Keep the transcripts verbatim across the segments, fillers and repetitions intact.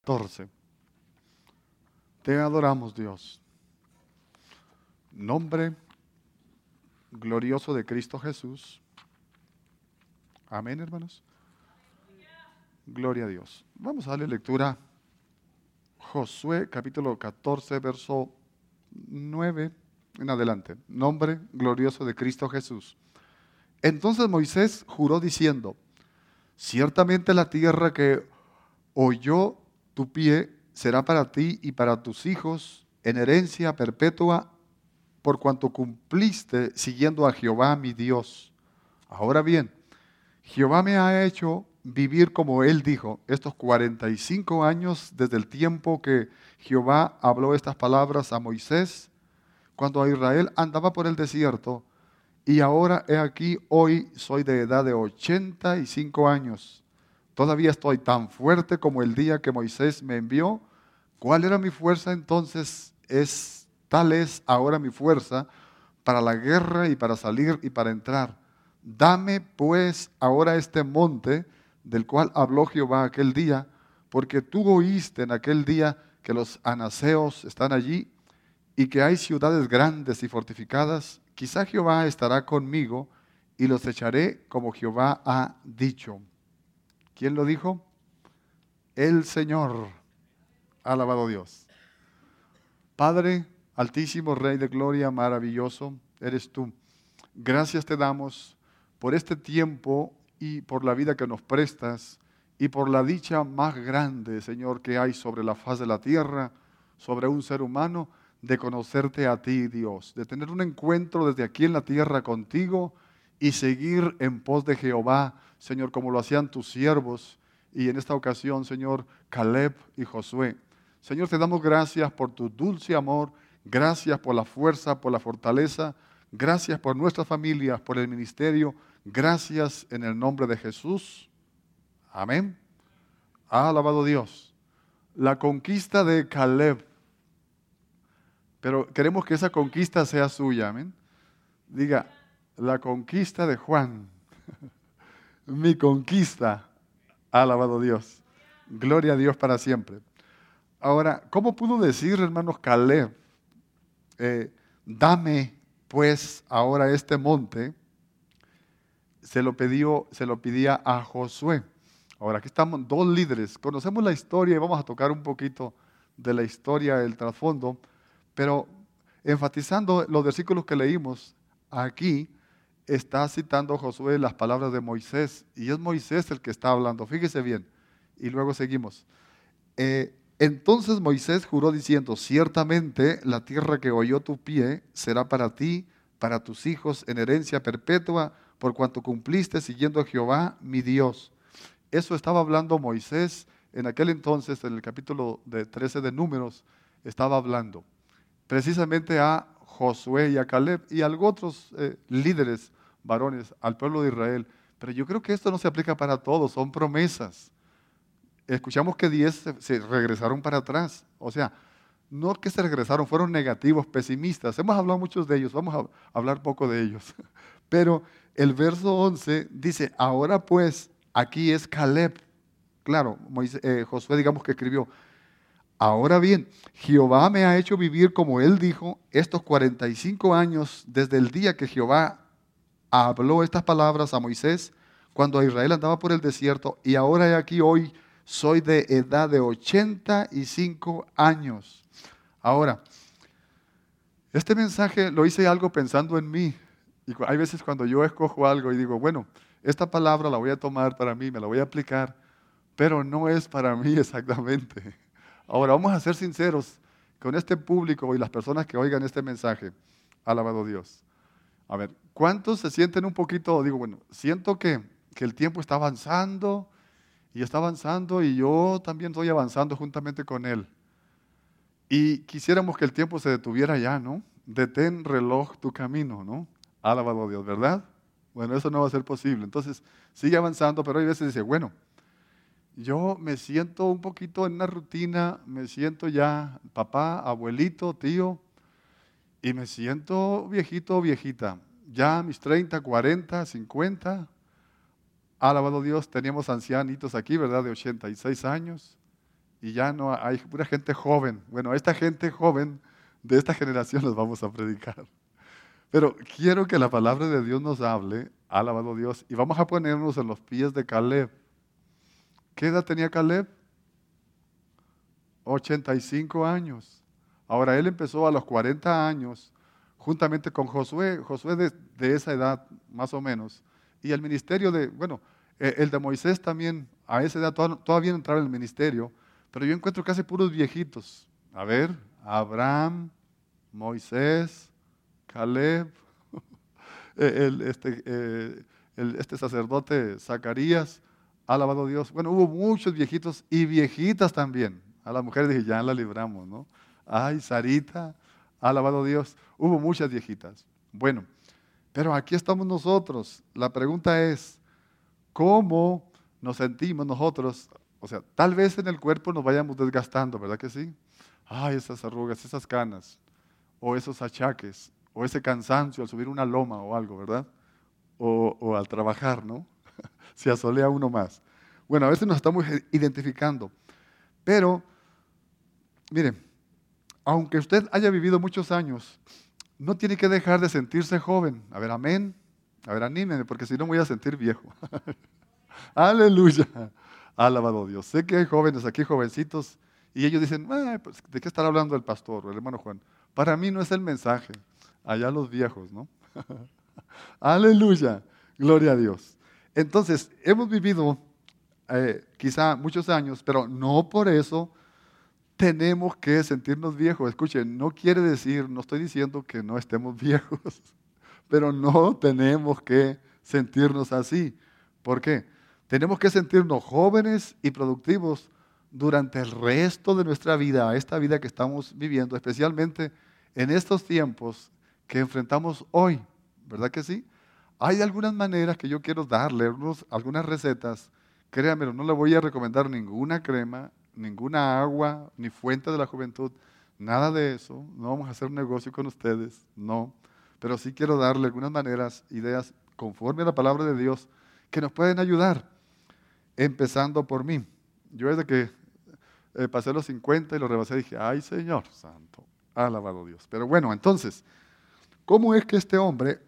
catorce. Te adoramos, Dios. Nombre glorioso de Cristo Jesús. Amén, hermanos. Gloria a Dios. Vamos a darle lectura. Josué, capítulo catorce, verso nueve en adelante. Nombre glorioso de Cristo Jesús. Entonces Moisés juró diciendo: ciertamente la tierra que oyó tu pie será para ti y para tus hijos en herencia perpetua, por cuanto cumpliste siguiendo a Jehová mi Dios. Ahora bien, Jehová me ha hecho vivir como Él dijo, estos cuarenta y cinco años desde el tiempo que Jehová habló estas palabras a Moisés, cuando a Israel andaba por el desierto, y ahora he aquí, hoy soy de edad de ochenta y cinco años. Todavía estoy tan fuerte como el día que Moisés me envió. ¿Cuál era mi fuerza entonces? Es, tal es ahora mi fuerza para la guerra y para salir y para entrar. Dame pues ahora este monte del cual habló Jehová aquel día, porque tú oíste en aquel día que los anaseos están allí y que hay ciudades grandes y fortificadas. Quizá Jehová estará conmigo y los echaré como Jehová ha dicho. ¿Quién lo dijo? El Señor. Alabado Dios. Padre, altísimo Rey de gloria, maravilloso eres tú. Gracias te damos por este tiempo y por la vida que nos prestas y por la dicha más grande, Señor, que hay sobre la faz de la tierra, sobre un ser humano, de conocerte a ti, Dios, de tener un encuentro desde aquí en la tierra contigo y seguir en pos de Jehová, Señor, como lo hacían tus siervos y en esta ocasión, Señor, Caleb y Josué. Señor, te damos gracias por tu dulce amor, gracias por la fuerza, por la fortaleza, gracias por nuestras familias, por el ministerio, gracias en el nombre de Jesús. Amén. Alabado Dios. La conquista de Caleb. Pero queremos que esa conquista sea suya, amén. Diga, la conquista de Juan. Mi conquista. Alabado Dios. Gloria a Dios para siempre. Ahora, ¿cómo pudo decir, hermanos, Caleb, eh, dame pues ahora este monte? Se lo pidió, se lo pedía a Josué. Ahora, aquí estamos dos líderes. Conocemos la historia y vamos a tocar un poquito de la historia, el trasfondo. Pero enfatizando los versículos que leímos, aquí está citando Josué las palabras de Moisés, y es Moisés el que está hablando, fíjese bien, y luego seguimos. Eh, entonces Moisés juró diciendo, ciertamente la tierra que oyó tu pie será para ti, para tus hijos en herencia perpetua, por cuanto cumpliste siguiendo a Jehová mi Dios. Eso estaba hablando Moisés en aquel entonces, en el capítulo de trece de Números, estaba hablando precisamente a Josué y a Caleb y a otros eh, líderes varones, al pueblo de Israel. Pero yo creo que esto no se aplica para todos, son promesas. Escuchamos que diez se, se regresaron para atrás. O sea, no que se regresaron, fueron negativos, pesimistas. Hemos hablado muchos de ellos, vamos a hablar poco de ellos. Pero el verso once dice, ahora pues, aquí es Caleb. Claro, Moisés, eh, Josué digamos que escribió, ahora bien, Jehová me ha hecho vivir como Él dijo estos cuarenta y cinco años desde el día que Jehová habló estas palabras a Moisés cuando a Israel andaba por el desierto, y ahora he aquí hoy soy de edad de ochenta y cinco años. Ahora, este mensaje lo hice algo pensando en mí. Y hay veces cuando yo escojo algo y digo, bueno, esta palabra la voy a tomar para mí, me la voy a aplicar, pero no es para mí exactamente. Ahora, vamos a ser sinceros con este público y las personas que oigan este mensaje. Alabado Dios. A ver, ¿cuántos se sienten un poquito, digo, bueno, siento que, que el tiempo está avanzando y está avanzando y yo también estoy avanzando juntamente con Él? Y quisiéramos que el tiempo se detuviera ya, ¿no? Detén reloj tu camino, ¿no? Alabado Dios, ¿verdad? Bueno, eso no va a ser posible. Entonces, sigue avanzando, pero hay veces dice, bueno, yo me siento un poquito en una rutina, me siento ya papá, abuelito, tío, y me siento viejito o viejita. Ya a mis treinta, cuarenta, cincuenta, alabado Dios, teníamos ancianitos aquí, ¿verdad? De ochenta y seis años. y ya no hay pura gente joven. Bueno, a esta gente joven de esta generación les vamos a predicar. Pero quiero que la palabra de Dios nos hable, alabado Dios, y vamos a ponernos en los pies de Caleb. ¿Qué edad tenía Caleb? ochenta y cinco años. Ahora, él empezó a los cuarenta años, juntamente con Josué, Josué de, de esa edad, más o menos. Y el ministerio de, bueno, eh, el de Moisés también, a esa edad todavía, todavía no entraba en el ministerio, pero yo encuentro casi puros viejitos. A ver, Abraham, Moisés, Caleb, el, este, eh, el, este sacerdote Zacarías, alabado Dios. Bueno, hubo muchos viejitos y viejitas también. A las mujeres dije, ya la libramos, ¿no? Ay, Sarita, alabado Dios. Hubo muchas viejitas. Bueno, pero aquí estamos nosotros. La pregunta es, ¿cómo nos sentimos nosotros? O sea, tal vez en el cuerpo nos vayamos desgastando, ¿verdad que sí? Ay, esas arrugas, esas canas, o esos achaques, o ese cansancio al subir una loma o algo, ¿verdad? O, o al trabajar, ¿no? Se asolea uno más. Bueno, a veces nos estamos identificando, pero, mire, aunque usted haya vivido muchos años, no tiene que dejar de sentirse joven. A ver, amén. A ver, anímenme, porque si no me voy a sentir viejo. Aleluya. Alabado Dios. Sé que hay jóvenes aquí, jovencitos, y ellos dicen, "Ay, pues, ¿de qué estará hablando el pastor o el hermano Juan?" Para mí no es el mensaje. Allá los viejos, ¿no? Aleluya. Gloria a Dios. Entonces, hemos vivido eh, quizá muchos años, pero no por eso tenemos que sentirnos viejos. Escuchen, no quiere decir, no estoy diciendo que no estemos viejos, pero no tenemos que sentirnos así. ¿Por qué? Tenemos que sentirnos jóvenes y productivos durante el resto de nuestra vida, esta vida que estamos viviendo, especialmente en estos tiempos que enfrentamos hoy, ¿verdad que sí? Hay algunas maneras que yo quiero darle, unos- algunas recetas. Créanme, no le voy a recomendar ninguna crema, ninguna agua, ni fuente de la juventud, nada de eso. No vamos a hacer un negocio con ustedes, no. Pero sí quiero darle algunas maneras, ideas, conforme a la palabra de Dios, que nos pueden ayudar, empezando por mí. Yo desde que eh, pasé los cincuenta y lo rebasé, dije, ay Señor Santo, alabado Dios. Pero bueno, entonces, ¿cómo es que este hombre,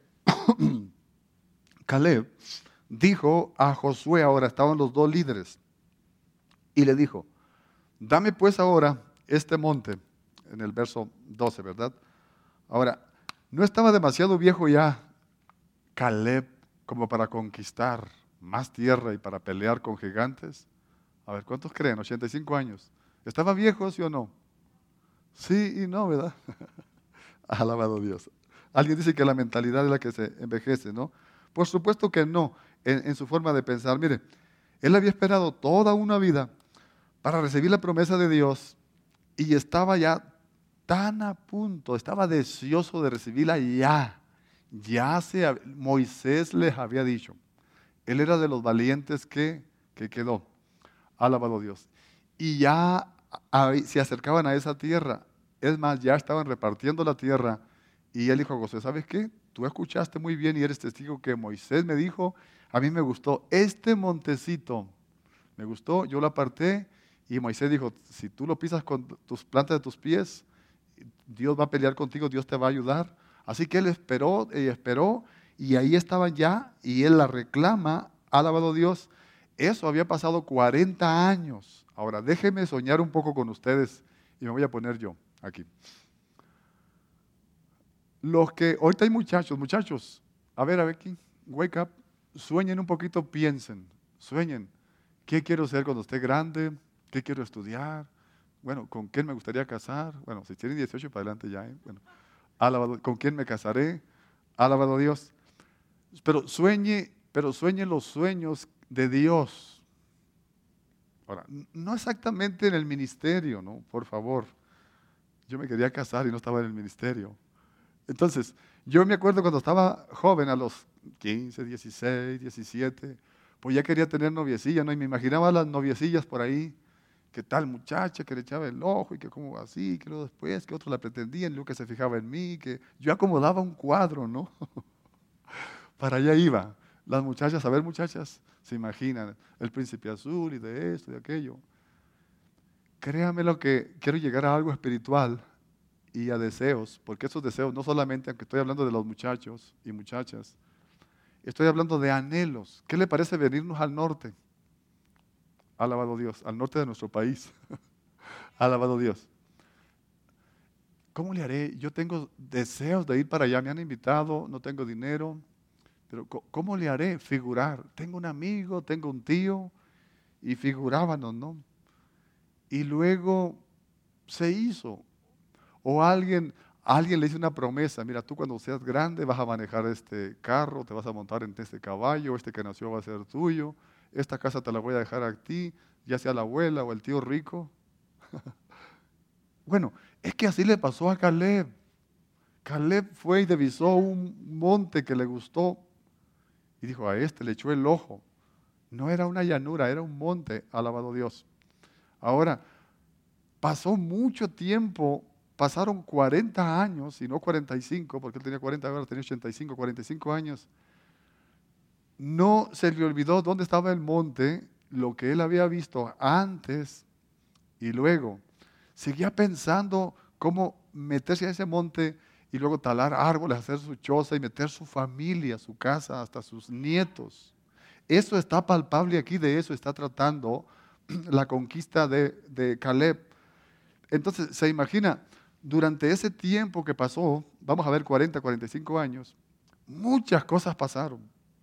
Caleb, dijo a Josué, ahora estaban los dos líderes, y le dijo, dame pues ahora este monte, en el verso doce, ¿verdad? Ahora, no estaba demasiado viejo ya Caleb como para conquistar más tierra y para pelear con gigantes. A ver, ¿cuántos creen? ochenta y cinco años. ¿Estaba viejo, sí o no? Sí y no, ¿verdad? Alabado Dios. Alguien dice que la mentalidad es la que se envejece, ¿no? Por supuesto que no, en, en su forma de pensar. Mire, él había esperado toda una vida para recibir la promesa de Dios y estaba ya tan a punto, estaba deseoso de recibirla ya. Ya se, hab- Moisés les había dicho. Él era de los valientes que, que quedó. Alabado Dios. Y ya ahí se acercaban a esa tierra. Es más, ya estaban repartiendo la tierra. Y él dijo a Josué, ¿sabes qué? Tú escuchaste muy bien y eres testigo que Moisés me dijo, a mí me gustó este montecito. Me gustó, yo lo aparté. Y Moisés dijo, si tú lo pisas con tus plantas de tus pies, Dios va a pelear contigo, Dios te va a ayudar. Así que él esperó y esperó. Y ahí estaban ya. Y él la reclama, alabado Dios. Eso había pasado cuarenta años. Ahora, déjenme soñar un poco con ustedes y me voy a poner yo aquí. Los que, ahorita hay muchachos, muchachos, a ver, a ver aquí, wake up, sueñen un poquito, piensen, sueñen. ¿Qué quiero ser cuando esté grande? ¿Qué quiero estudiar? Bueno, ¿con quién me gustaría casar? Bueno, si tienen dieciocho para adelante ya, ¿eh? Bueno, alabado, ¿con quién me casaré? Alabado a Dios. Pero sueñe, pero sueñe los sueños de Dios. Ahora, no exactamente en el ministerio, ¿no? Por favor. Yo me quería casar y no estaba en el ministerio. Entonces, yo me acuerdo cuando estaba joven, a los quince, dieciséis, diecisiete, pues ya quería tener noviecilla, ¿no? Y me imaginaba las noviecillas por ahí, que tal muchacha que le echaba el ojo y que como así, que luego después, que otros la pretendían, luego que se fijaba en mí, que yo acomodaba un cuadro, ¿no? Para allá iba. Las muchachas, a ver muchachas, se imaginan, el príncipe azul y de esto y de aquello. créame lo que quiero llegar a algo espiritual y a deseos, porque esos deseos no solamente, aunque estoy hablando de los muchachos y muchachas, estoy hablando de anhelos. ¿Qué le parece venirnos al norte? Alabado Dios, al norte de nuestro país. Alabado Dios. ¿Cómo le haré? Yo tengo deseos de ir para allá, me han invitado, no tengo dinero, pero ¿cómo le haré? Figurar. Tengo un amigo, tengo un tío, y figurábamos, ¿no? Y luego se hizo. O alguien, alguien le hizo una promesa, mira, tú cuando seas grande vas a manejar este carro, te vas a montar en este caballo, este que nació va a ser tuyo, esta casa te la voy a dejar a ti, ya sea la abuela o el tío rico. Bueno, es que así le pasó a Caleb. Caleb fue y divisó un monte que le gustó y dijo, a este le echó el ojo. No era una llanura, era un monte, alabado Dios. Ahora, pasó mucho tiempo, pasaron cuarenta años, y no cuarenta y cinco, porque él tenía cuarenta, ahora tenía ochenta y cinco, cuarenta y cinco años. No se le olvidó dónde estaba el monte, lo que él había visto antes y luego. Seguía pensando cómo meterse a ese monte y luego talar árboles, hacer su choza y meter su familia, su casa, hasta sus nietos. Eso está palpable aquí, de eso está tratando la conquista de, de Caleb. Entonces, se imagina, durante ese tiempo que pasó, vamos a ver cuarenta, cuarenta y cinco años, muchas cosas pasaron.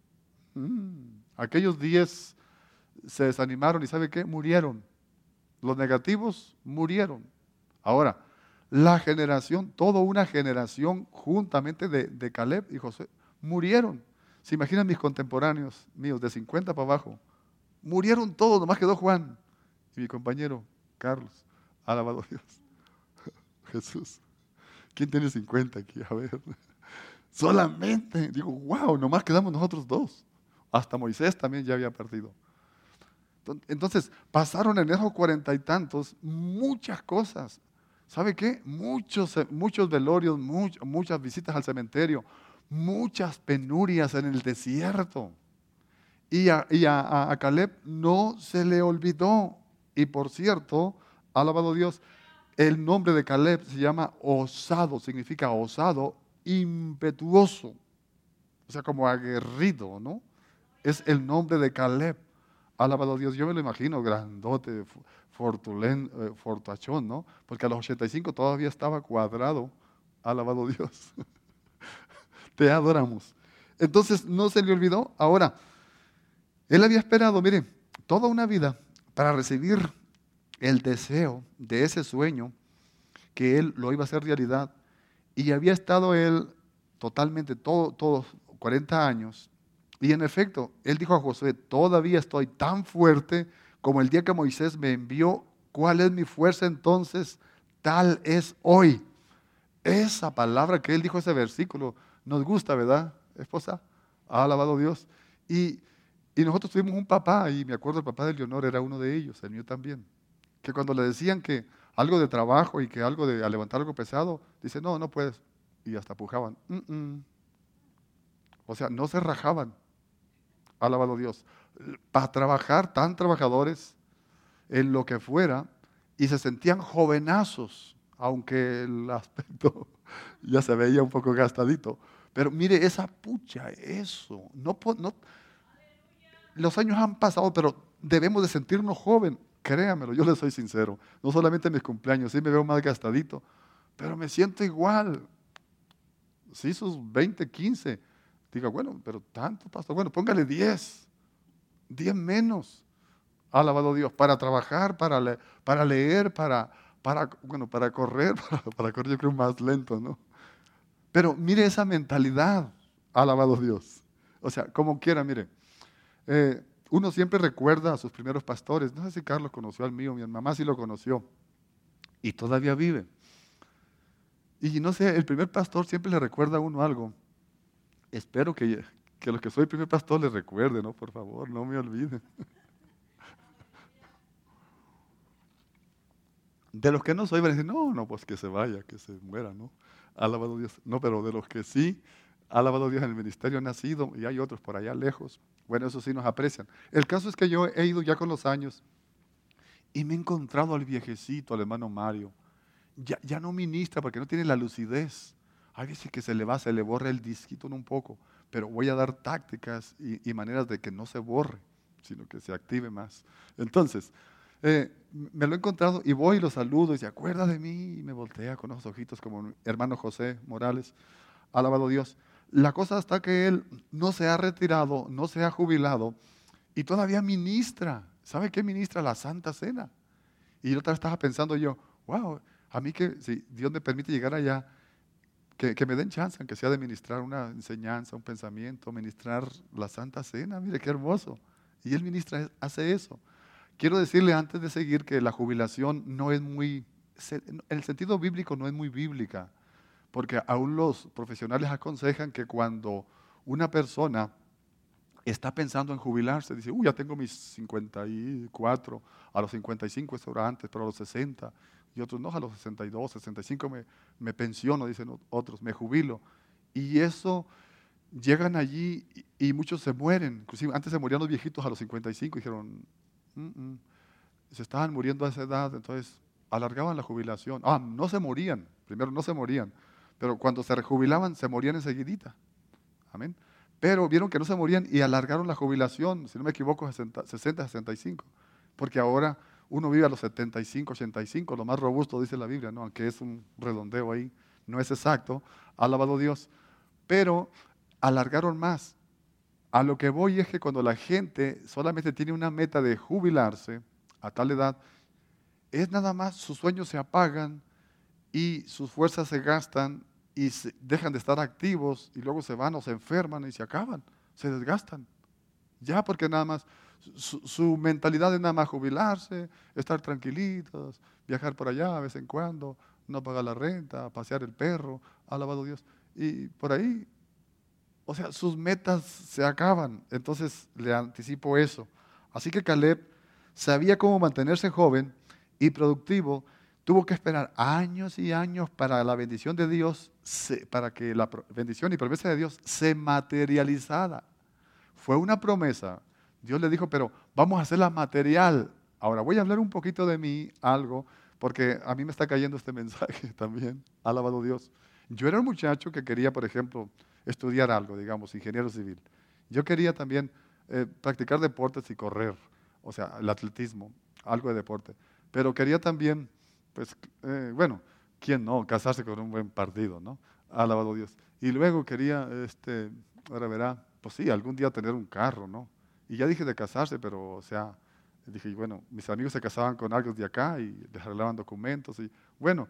Mm, Aquellos diez se desanimaron y ¿sabe qué? Murieron. Los negativos murieron. Ahora, la generación, toda una generación juntamente de, de Caleb y José, murieron. ¿Se imaginan mis contemporáneos míos de cincuenta para abajo? Murieron todos, nomás quedó Juan y mi compañero Carlos. Alabado Dios. Jesús. ¿Quién tiene cincuenta aquí? A ver. Solamente, digo, wow, nomás quedamos nosotros dos. Hasta Moisés también ya había partido. Entonces, pasaron en esos cuarenta y tantos muchas cosas. ¿Sabe qué? Muchos, muchos velorios, much, muchas visitas al cementerio, muchas penurias en el desierto. Y, a, y a, a Caleb no se le olvidó. Y por cierto, alabado Dios, el nombre de Caleb se llama osado, significa osado, impetuoso. O sea, como aguerrido, ¿no? Es el nombre de Caleb. Alabado Dios, yo me lo imagino grandote, fortulen, eh, fortachón, ¿no? Porque a los ochenta y cinco todavía estaba cuadrado. Alabado Dios. Te adoramos. Entonces no se le olvidó. Ahora, él había esperado, mire, toda una vida para recibir el deseo de ese sueño que él lo iba a hacer realidad. Y había estado él totalmente, todo, todos cuarenta años. Y en efecto, él dijo a Josué, todavía estoy tan fuerte como el día que Moisés me envió. ¿Cuál es mi fuerza entonces? Tal es hoy. Esa palabra que él dijo, ese versículo, nos gusta, ¿verdad, esposa? Ha alabado Dios. Y, y nosotros tuvimos un papá, y me acuerdo el papá de Leonor era uno de ellos, el mío también, que cuando le decían que algo de trabajo y que algo de a levantar algo pesado, dice, no, no puedes. Y hasta pujaban. Mm -mm. O sea, no se rajaban. Alabado Dios. Para trabajar, tan trabajadores en lo que fuera, y se sentían jovenazos, aunque el aspecto ya se veía un poco gastadito. Pero mire, esa pucha, eso. No, no, los años han pasado, pero debemos de sentirnos jóvenes. Créamelo, yo le soy sincero. No solamente en mis cumpleaños, sí me veo más gastadito, pero me siento igual. Sí, sus veinte, quince. Diga, bueno, pero tanto, pastor. Bueno, póngale diez. diez menos. Alabado Dios. Para trabajar, para, le, para leer, para, para, bueno, para correr. Para, para correr yo creo más lento, ¿no? Pero mire esa mentalidad. Alabado Dios. O sea, como quiera, mire. Eh, uno siempre recuerda a sus primeros pastores. No sé si Carlos conoció al mío, mi mamá sí lo conoció. Y todavía vive. Y no sé, el primer pastor siempre le recuerda a uno algo. Espero que, que los que soy primer pastor les recuerden, ¿no? Por favor, no me olviden. De los que no soy, van a decir, no, no, pues que se vaya, que se muera, ¿no? Alabado Dios. No, pero de los que sí, alabado Dios, en el ministerio han nacido y hay otros por allá lejos. Bueno, eso sí nos aprecian. El caso es que yo he ido ya con los años Y me he encontrado al viejecito, al hermano Mario. Ya, ya no ministra porque no tiene la lucidez. Hay veces que se le va, se le borra el disquito un poco, pero voy a dar tácticas y, y maneras de que no se borre, sino que se active más. Entonces, eh, me lo he encontrado y voy y lo saludo y se acuerda de mí y me voltea con esos ojitos como mi hermano José Morales. Alabado Dios. La cosa está que él no se ha retirado, no se ha jubilado y todavía ministra. ¿Sabe qué ministra? La Santa Cena. Y yo otra vez estaba pensando yo, wow, a mí que si Dios me permite llegar allá, que, que me den chance, aunque sea de ministrar una enseñanza, un pensamiento, ministrar la Santa Cena, mire qué hermoso. Y él ministra, hace eso. Quiero decirle antes de seguir que la jubilación no es muy, en el sentido bíblico no es muy bíblica, porque aún los profesionales aconsejan que cuando una persona está pensando en jubilarse, dice, uy, ya tengo mis cincuenta y cuatro, a los cincuenta y cinco es hora antes, pero a los sesenta, y otros no, a los sesenta y dos, sesenta y cinco me, me pensiono, dicen otros, me jubilo. Y eso, llegan allí y, y muchos se mueren, inclusive antes se morían los viejitos a los cincuenta y cinco, y dijeron, mm, mm, se estaban muriendo a esa edad, entonces alargaban la jubilación. Ah, no se morían, primero no se morían, pero cuando se rejubilaban se morían enseguidita. Amén. Pero vieron que no se morían y alargaron la jubilación, si no me equivoco, sesenta, sesenta y cinco. Porque ahora uno vive a los setenta y cinco, ochenta y cinco, lo más robusto dice la Biblia, ¿no? Aunque es un redondeo ahí, no es exacto, alabado Dios. Pero alargaron más. A lo que voy es que cuando la gente solamente tiene una meta de jubilarse a tal edad, es nada más, sus sueños se apagan y sus fuerzas se gastan y se dejan de estar activos y luego se van o se enferman y se acaban, se desgastan. Ya porque nada más, su, su mentalidad es nada más jubilarse, estar tranquilitos, viajar por allá de vez en cuando, no pagar la renta, pasear el perro, alabado Dios. Y por ahí, o sea, sus metas se acaban. Entonces le anticipo eso. Así que Caleb sabía cómo mantenerse joven y productivo. Tuvo que esperar años y años para la bendición de Dios, se, para que la bendición y promesa de Dios se materializara. Fue una promesa. Dios le dijo, pero vamos a hacerla material. Ahora voy a hablar un poquito de mí, algo, porque a mí me está cayendo este mensaje también. Alabado Dios. Yo era un muchacho que quería, por ejemplo, estudiar algo, digamos, ingeniero civil. Yo quería también eh, practicar deportes y correr, o sea, el atletismo, algo de deporte. Pero quería también, pues, eh, bueno, ¿quién no? Casarse con un buen partido, ¿no? Alabado Dios. Y luego quería, este, ahora verá, pues sí, algún día tener un carro, ¿no? Y ya dije de casarse, pero, o sea, dije, bueno, mis amigos se casaban con alguien de acá y les arreglaban documentos y, bueno,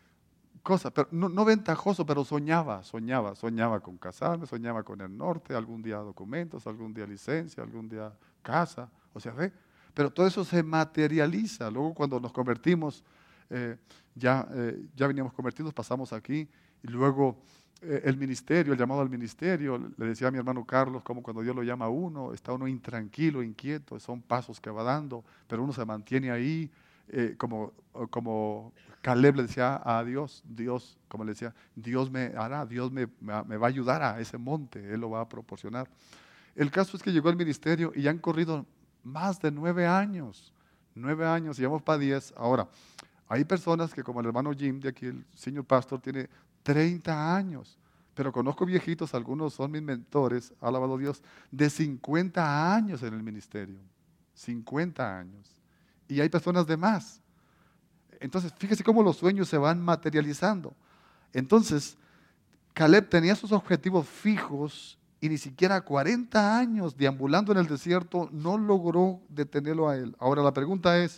cosas, pero no, no ventajoso, pero soñaba, soñaba, soñaba con casarme, soñaba con el norte, algún día documentos, algún día licencia, algún día casa, o sea, ve, pero todo eso se materializa. Luego cuando nos convertimos, eh, ya, eh, ya veníamos convertidos, pasamos aquí, y luego eh, el ministerio, el llamado al ministerio, le decía a mi hermano Carlos, como cuando Dios lo llama a uno, está uno intranquilo, inquieto, son pasos que va dando, pero uno se mantiene ahí, eh, como, como Caleb le decía a Dios, Dios, como le decía, Dios me hará, Dios me, me, me va a ayudar a ese monte, Él lo va a proporcionar. El caso es que llegó al ministerio y ya han corrido más de nueve años, nueve años, y vamos para diez. Ahora, hay personas que como el hermano Jim de aquí, el señor pastor, tiene treinta años, pero conozco viejitos, algunos son mis mentores, alabado Dios, de cincuenta años en el ministerio, cincuenta años, y hay personas de más. Entonces, fíjese cómo los sueños se van materializando. Entonces, Caleb tenía sus objetivos fijos y ni siquiera cuarenta años deambulando en el desierto no logró detenerlo a él. Ahora la pregunta es,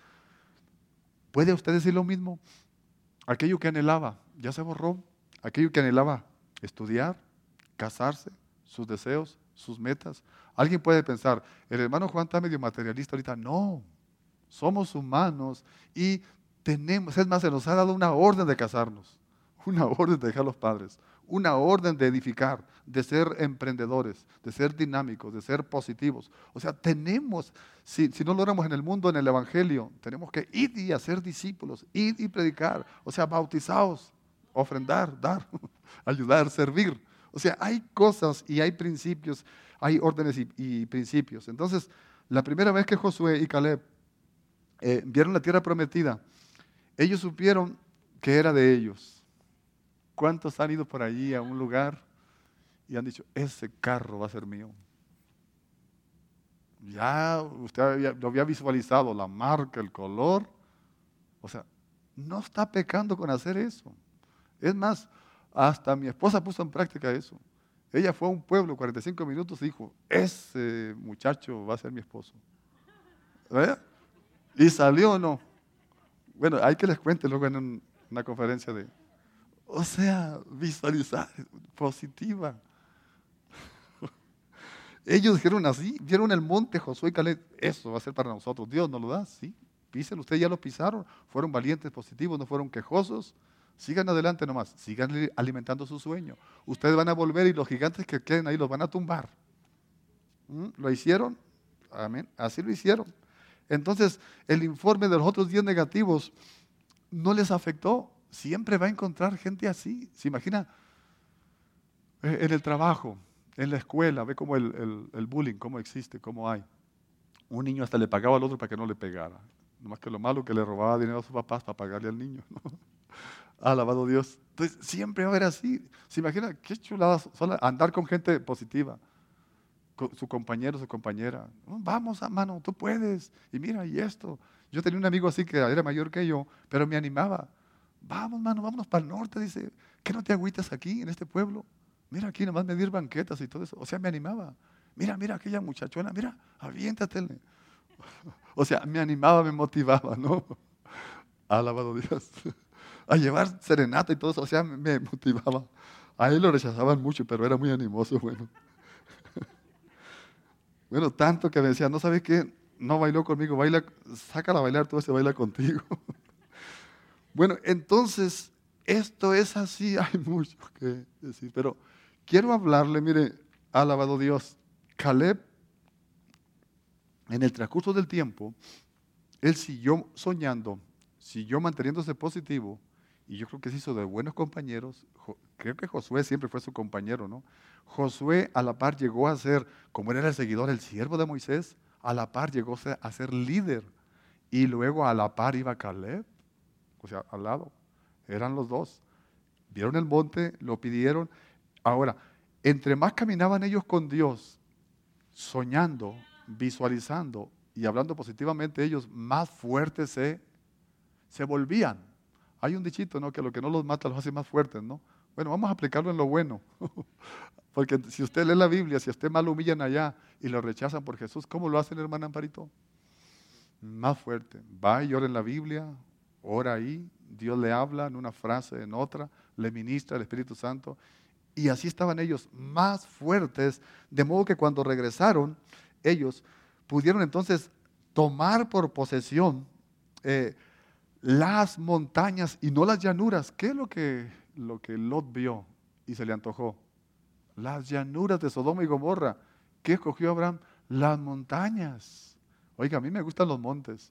¿puede usted decir lo mismo? Aquello que anhelaba, ya se borró. Aquello que anhelaba, estudiar, casarse, sus deseos, sus metas. Alguien puede pensar, el hermano Juan está medio materialista ahorita. No, somos humanos y tenemos, es más, se nos ha dado una orden de casarnos, una orden de dejar los padres, una orden de edificar, de ser emprendedores, de ser dinámicos, de ser positivos. O sea, tenemos, si, si no lo logramos en el mundo, en el Evangelio, tenemos que ir y hacer discípulos, ir y predicar, o sea, bautizados, ofrendar, dar, ayudar, servir. O sea, hay cosas y hay principios, hay órdenes y, y principios. Entonces, la primera vez que Josué y Caleb eh, vieron la tierra prometida. Ellos supieron que era de ellos. ¿Cuántos han ido por allí a un lugar y han dicho, ese carro va a ser mío? Ya usted había, lo había visualizado, la marca, el color. O sea, no está pecando con hacer eso. Es más, hasta mi esposa puso en práctica eso. Ella fue a un pueblo, cuarenta y cinco minutos, y dijo, ese muchacho va a ser mi esposo. ¿Eh? ¿Y salió o no? Bueno, hay que les cuente luego en un- una conferencia de... O sea, visualizar, positiva. Ellos dijeron así, vieron el monte Josué y Caleb, eso va a ser para nosotros. Dios nos lo da, sí. Pisen, ustedes ya lo pisaron, fueron valientes, positivos, no fueron quejosos. Sigan adelante nomás, sigan li- alimentando su sueño. Ustedes van a volver y los gigantes que queden ahí los van a tumbar. ¿Mm? ¿Lo hicieron? Amén. Así lo hicieron. Entonces, el informe de los otros diez negativos no les afectó. Siempre va a encontrar gente así. ¿Se imagina? Eh, En el trabajo, en la escuela, ve cómo el, el- el bullying, cómo existe, cómo hay. Un niño hasta le pagaba al otro para que no le pegara. Nomás que lo malo que le robaba dinero a sus papás para pagarle al niño. ¿No? Alabado Dios. Entonces, siempre va a haber así. ¿Se imagina qué chulada sola andar con gente positiva? Con su compañero, su compañera. "Oh, vamos, mano, tú puedes. Y mira, y esto. Yo tenía un amigo así que era mayor que yo, pero me animaba. Vamos, mano, vámonos para el norte. Dice, ¿qué no te agüitas aquí, en este pueblo? Mira, aquí nomás medir banquetas y todo eso. O sea, me animaba. Mira, mira, aquella muchachona, mira, aviéntatele. O sea, me animaba, me motivaba, ¿no? Alabado Dios. A llevar serenata y todo eso, o sea, me, me motivaba. A él lo rechazaban mucho, pero era muy animoso, bueno. Bueno, tanto que me decía, no sabes qué, no bailó conmigo, baila, sácala a bailar, todo se baila contigo. Bueno, entonces, esto es así, hay mucho que decir, pero quiero hablarle, mire, alabado Dios, Caleb, en el transcurso del tiempo, él siguió soñando, siguió manteniéndose positivo, y yo creo que se hizo de buenos compañeros. Jo- Creo que Josué siempre fue su compañero, ¿no? Josué a la par llegó a ser, como él era el seguidor, el siervo de Moisés, a la par llegó a ser, a ser líder. Y luego a la par iba Caleb, o sea, al lado. Eran los dos. Vieron el monte, lo pidieron. Ahora, entre más caminaban ellos con Dios, soñando, visualizando y hablando positivamente, ellos más fuertes se, se volvían. Hay un dichito, ¿no? Que lo que no los mata los hace más fuertes, ¿no? Bueno, vamos a aplicarlo en lo bueno. Porque si usted lee la Biblia, si a usted mal lo humillan allá y lo rechazan por Jesús, ¿cómo lo hacen, hermana Amparito? Más fuerte. Va y ora en la Biblia, ora ahí, Dios le habla en una frase, en otra, le ministra el Espíritu Santo. Y así estaban ellos más fuertes, de modo que cuando regresaron, ellos pudieron entonces tomar por posesión eh, las montañas y no las llanuras. ¿Qué es lo que, lo que Lot vio y se le antojó? Las llanuras de Sodoma y Gomorra. ¿Qué escogió Abraham? Las montañas. Oiga, a mí me gustan los montes.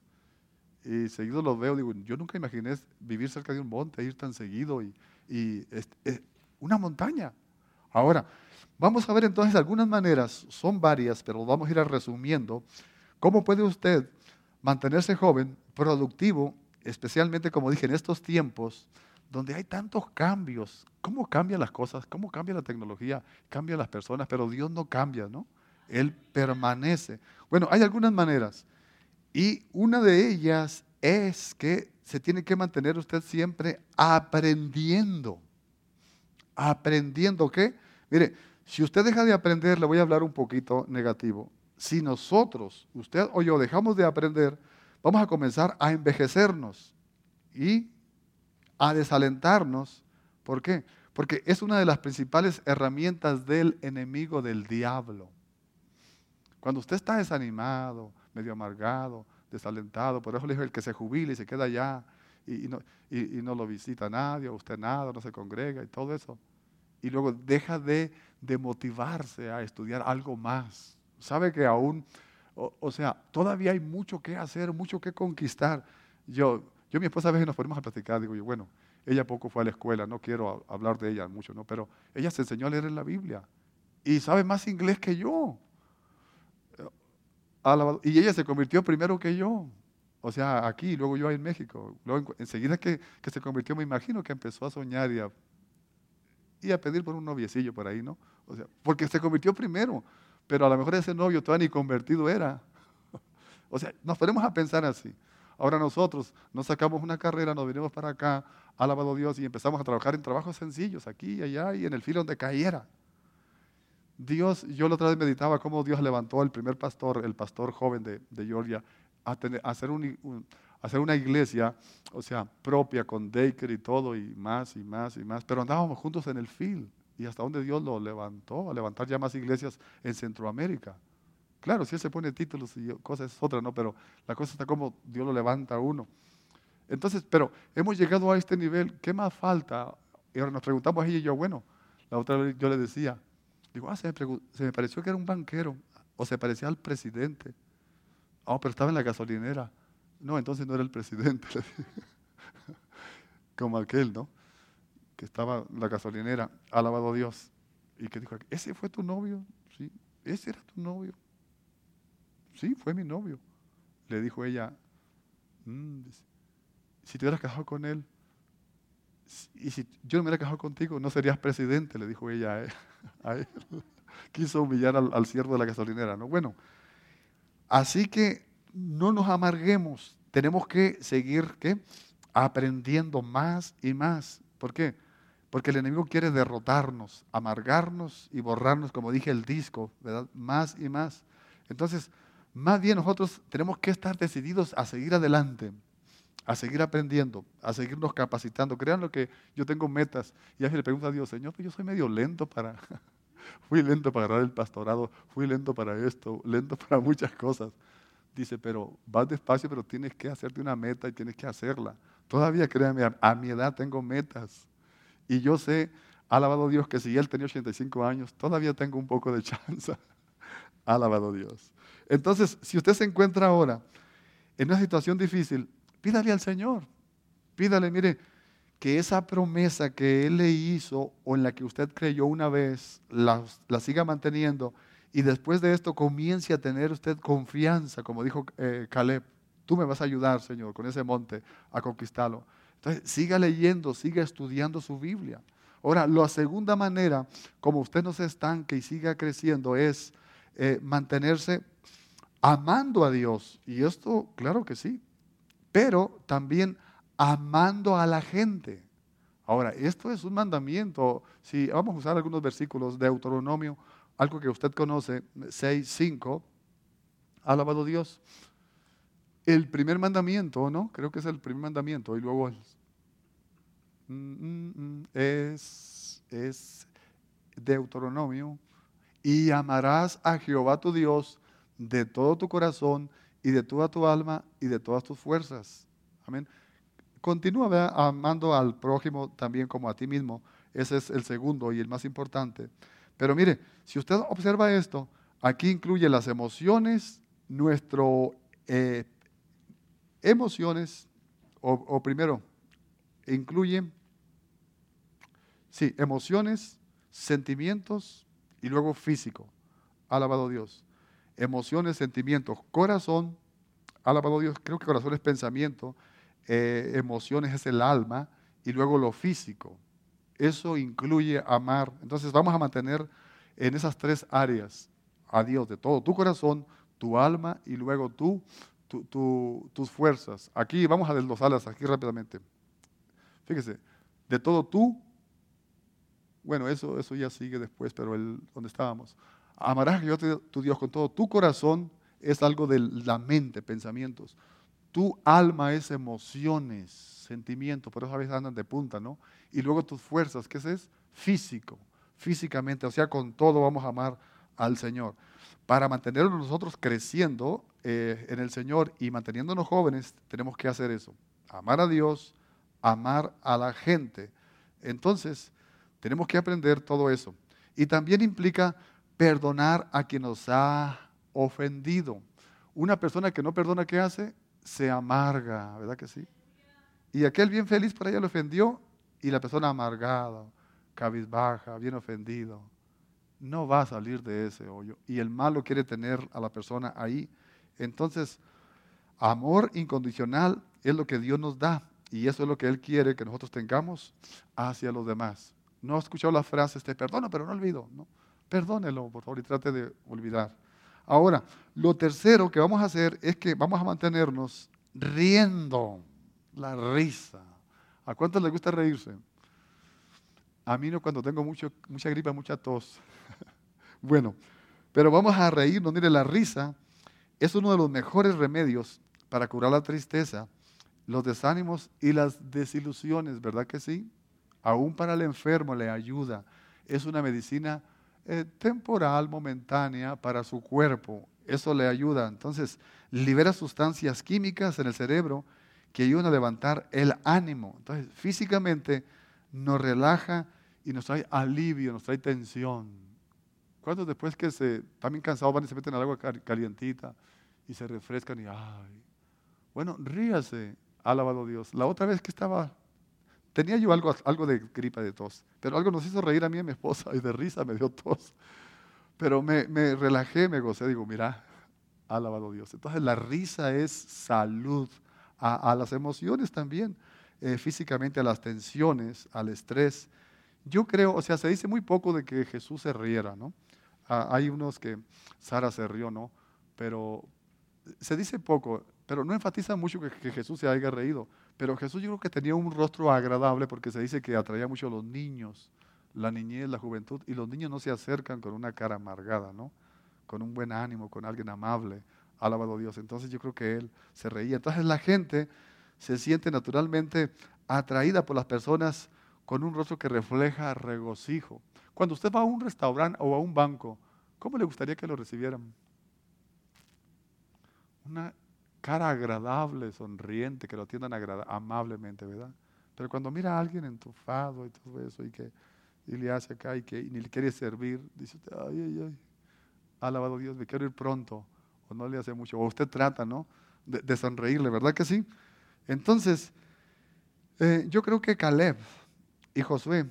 Y seguido los veo, digo, yo nunca imaginé vivir cerca de un monte, ir tan seguido y, y es, es una montaña. Ahora, vamos a ver entonces algunas maneras, son varias, pero vamos a ir a resumiendo. ¿Cómo puede usted mantenerse joven, productivo, especialmente como dije en estos tiempos donde hay tantos cambios? ¿Cómo cambian las cosas? ¿Cómo cambia la tecnología? Cambian las personas, pero Dios no cambia, ¿no? Él permanece. Bueno, hay algunas maneras. Y una de ellas es que se tiene que mantener usted siempre aprendiendo. ¿Aprendiendo qué? Mire, si usted deja de aprender, le voy a hablar un poquito negativo. Si nosotros, usted o yo, dejamos de aprender, vamos a comenzar a envejecernos y a desalentarnos. ¿Por qué? Porque es una de las principales herramientas del enemigo, del diablo. Cuando usted está desanimado, medio amargado, desalentado, por eso le dijo el que se jubile y se queda allá y, y no, y- y no lo visita nadie, o usted nada, no se congrega y todo eso. Y luego deja de, de motivarse a estudiar algo más. Sabe que aún, o, o sea, todavía hay mucho que hacer, mucho que conquistar. Yo, yo y mi esposa a veces nos ponemos a platicar, digo yo, bueno, ella poco fue a la escuela, no quiero hablar de ella mucho, ¿no? Pero ella se enseñó a leer en la Biblia y sabe más inglés que yo. Alabado. Y ella se convirtió primero que yo. O sea, aquí, luego yo ahí en México. Luego, en- enseguida que, que se convirtió, me imagino que empezó a soñar y a, y a pedir por un noviecillo por ahí, ¿no? O sea, porque se convirtió primero, pero a lo mejor ese novio todavía ni convertido era. O sea, nos ponemos a pensar así. Ahora nosotros nos sacamos una carrera, nos venimos para acá, alabado Dios, y empezamos a trabajar en trabajos sencillos, aquí y allá, y en el filo donde cayera. Dios, yo la otra vez meditaba cómo Dios levantó al primer pastor, el pastor joven de, de Georgia, a, tener- a hacer, un- un- a hacer una iglesia, o sea, propia, con daycare y todo, y más y más y más. Pero andábamos juntos en el field, y hasta donde Dios lo levantó, a levantar ya más iglesias en Centroamérica. Claro, si él se pone títulos y cosas es otra, ¿no? Pero la cosa está como Dios lo levanta a uno. Entonces, pero hemos llegado a este nivel, ¿qué más falta? Y ahora nos preguntamos ella y yo, bueno, la otra vez yo le decía, digo, ah, se me, pregu- se me pareció que era un banquero, o se parecía al presidente. Ah, pero estaba en la gasolinera. No, entonces no era el presidente, le dije, como aquel, ¿no? Que estaba en la gasolinera, alabado Dios. Y que dijo, ¿ese fue tu novio? Sí, ese era tu novio. Sí, fue mi novio. Le dijo ella, "Mm", dice, si te hubieras casado con él, si- y si yo no me hubiera casado contigo, no serías presidente, le dijo ella a él. a él. Quiso humillar al, al siervo de la gasolinera, ¿no? Bueno, así que no nos amarguemos, tenemos que seguir, ¿qué? Aprendiendo más y más. ¿Por qué? Porque el enemigo quiere derrotarnos, amargarnos y borrarnos, como dije, el disco, ¿verdad? Más y más. Entonces, más bien nosotros tenemos que estar decididos a seguir adelante, a seguir aprendiendo, a seguirnos capacitando. Crean lo que yo tengo metas y a veces le pregunto a Dios, Señor, pues yo soy medio lento para, fui lento para agarrar el pastorado, fui lento para esto, lento para muchas cosas. Dice, pero vas despacio, pero tienes que hacerte una meta y tienes que hacerla. Todavía, créame, a, a mi edad tengo metas. Y yo sé, alabado Dios, que si él tenía ochenta y cinco años, todavía tengo un poco de chance. Alabado Dios. Entonces, si usted se encuentra ahora en una situación difícil, pídale al Señor. Pídale, mire, que esa promesa que Él le hizo o en la que usted creyó una vez, la, la siga manteniendo y después de esto comience a tener usted confianza, como dijo eh, Caleb, tú me vas a ayudar, Señor, con ese monte a conquistarlo. Entonces, siga leyendo, siga estudiando su Biblia. Ahora, la segunda manera, como usted no se estanque y siga creciendo, es eh, mantenerse amando a Dios. Y esto, claro que sí, pero también amando a la gente. Ahora, esto es un mandamiento. Si vamos a usar algunos versículos de Deuteronomio, algo que usted conoce, seis, cinco, alabado Dios. El primer mandamiento, ¿no? Creo que es el primer mandamiento. Y luego el- mm, mm, mm, es, es Deuteronomio. Y amarás a Jehová tu Dios de todo tu corazón y de toda tu alma y de todas tus fuerzas. Amén. Continúa, ¿verdad?, amando al prójimo también como a ti mismo. Ese es el segundo y el más importante. Pero mire, si usted observa esto, aquí incluye las emociones, nuestro eh, emociones, o, o primero, incluye, sí, emociones, sentimientos y luego físico. Alabado Dios. Emociones, sentimientos, corazón, alabado Dios, creo que corazón es pensamiento, eh, emociones es el alma y luego lo físico. Eso incluye amar. Entonces vamos a mantener en esas tres áreas a Dios de todo tu corazón, tu alma y luego tú, tu- tu- tus fuerzas. Aquí vamos a desglosarlas aquí rápidamente. Fíjese, de todo tú, bueno, eso, eso ya sigue después, pero el, donde estábamos. Amarás a Jehová tu tu Dios con todo tu corazón, es algo de la mente, pensamientos. Tu alma es emociones, sentimientos, por eso a veces andan de punta, ¿no? Y luego tus fuerzas, ¿qué es? Físico, físicamente, o sea, con todo vamos a amar al Señor. Para mantenernos nosotros creciendo eh, en el Señor y manteniéndonos jóvenes, tenemos que hacer eso. Amar a Dios, amar a la gente. Entonces, tenemos que aprender todo eso. Y también implica perdonar a quien nos ha ofendido. Una persona que no perdona, ¿qué hace? Se amarga, ¿verdad que sí? Y aquel bien feliz por allá lo ofendió y la persona amargada, cabizbaja, bien ofendido, no va a salir de ese hoyo. Y el malo quiere tener a la persona ahí. Entonces, Amor incondicional es lo que Dios nos da y eso es lo que Él quiere que nosotros tengamos hacia los demás. ¿No ha escuchado la frase, te perdono, pero no olvido? ¿No? Perdónelo, por favor, y trate de olvidar. Ahora, lo tercero que vamos a hacer es que vamos a mantenernos riendo, la risa. ¿A cuántos les gusta reírse? A mí no, cuando tengo mucho, mucha gripa, mucha tos. Bueno, pero vamos a reírnos. Mire, la risa es uno de los mejores remedios para curar la tristeza, los desánimos y las desilusiones, ¿verdad que sí? Aún para el enfermo le ayuda. Es una medicina eh, temporal, momentánea para su cuerpo. Eso le ayuda. Entonces, libera sustancias químicas en el cerebro que ayudan a levantar el ánimo. Entonces, físicamente nos relaja y nos trae alivio, nos trae tensión. ¿Cuántos después que se están bien cansados van y se meten al agua calientita y se refrescan y ay? Bueno, ríase, alabado Dios. La otra vez que estaba, tenía yo algo, algo de gripa, de tos, pero algo nos hizo reír a mí y a mi esposa y de risa me dio tos. Pero me, me relajé, me gocé, digo, mira, alabado Dios. Entonces la risa es salud a, a las emociones también, eh, físicamente a las tensiones, al estrés. Yo creo, o sea, se dice muy poco de que Jesús se riera, ¿no? Ah, hay unos que Sara se rió, ¿no? Pero se dice poco, pero no enfatiza mucho que, que Jesús se haya reído. Pero Jesús yo creo que tenía un rostro agradable porque se dice que atraía mucho a los niños, la niñez, la juventud, y los niños no se acercan con una cara amargada, ¿no? Con un buen ánimo, con alguien amable, alabado Dios. Entonces yo creo que él se reía. Entonces la gente se siente naturalmente atraída por las personas con un rostro que refleja regocijo. Cuando usted va a un restaurante o a un banco, ¿cómo le gustaría que lo recibieran? Una cara agradable, sonriente, que lo atiendan agrada- amablemente, ¿verdad? Pero cuando mira a alguien entufado y todo eso y que y le hace acá y que y ni le quiere servir, dice usted, ay, ay, ay, alabado Dios, me quiero ir pronto, o no le hace mucho, o usted trata, ¿no? De, de sonreírle, ¿verdad que sí? Entonces, eh, yo creo que Caleb y Josué,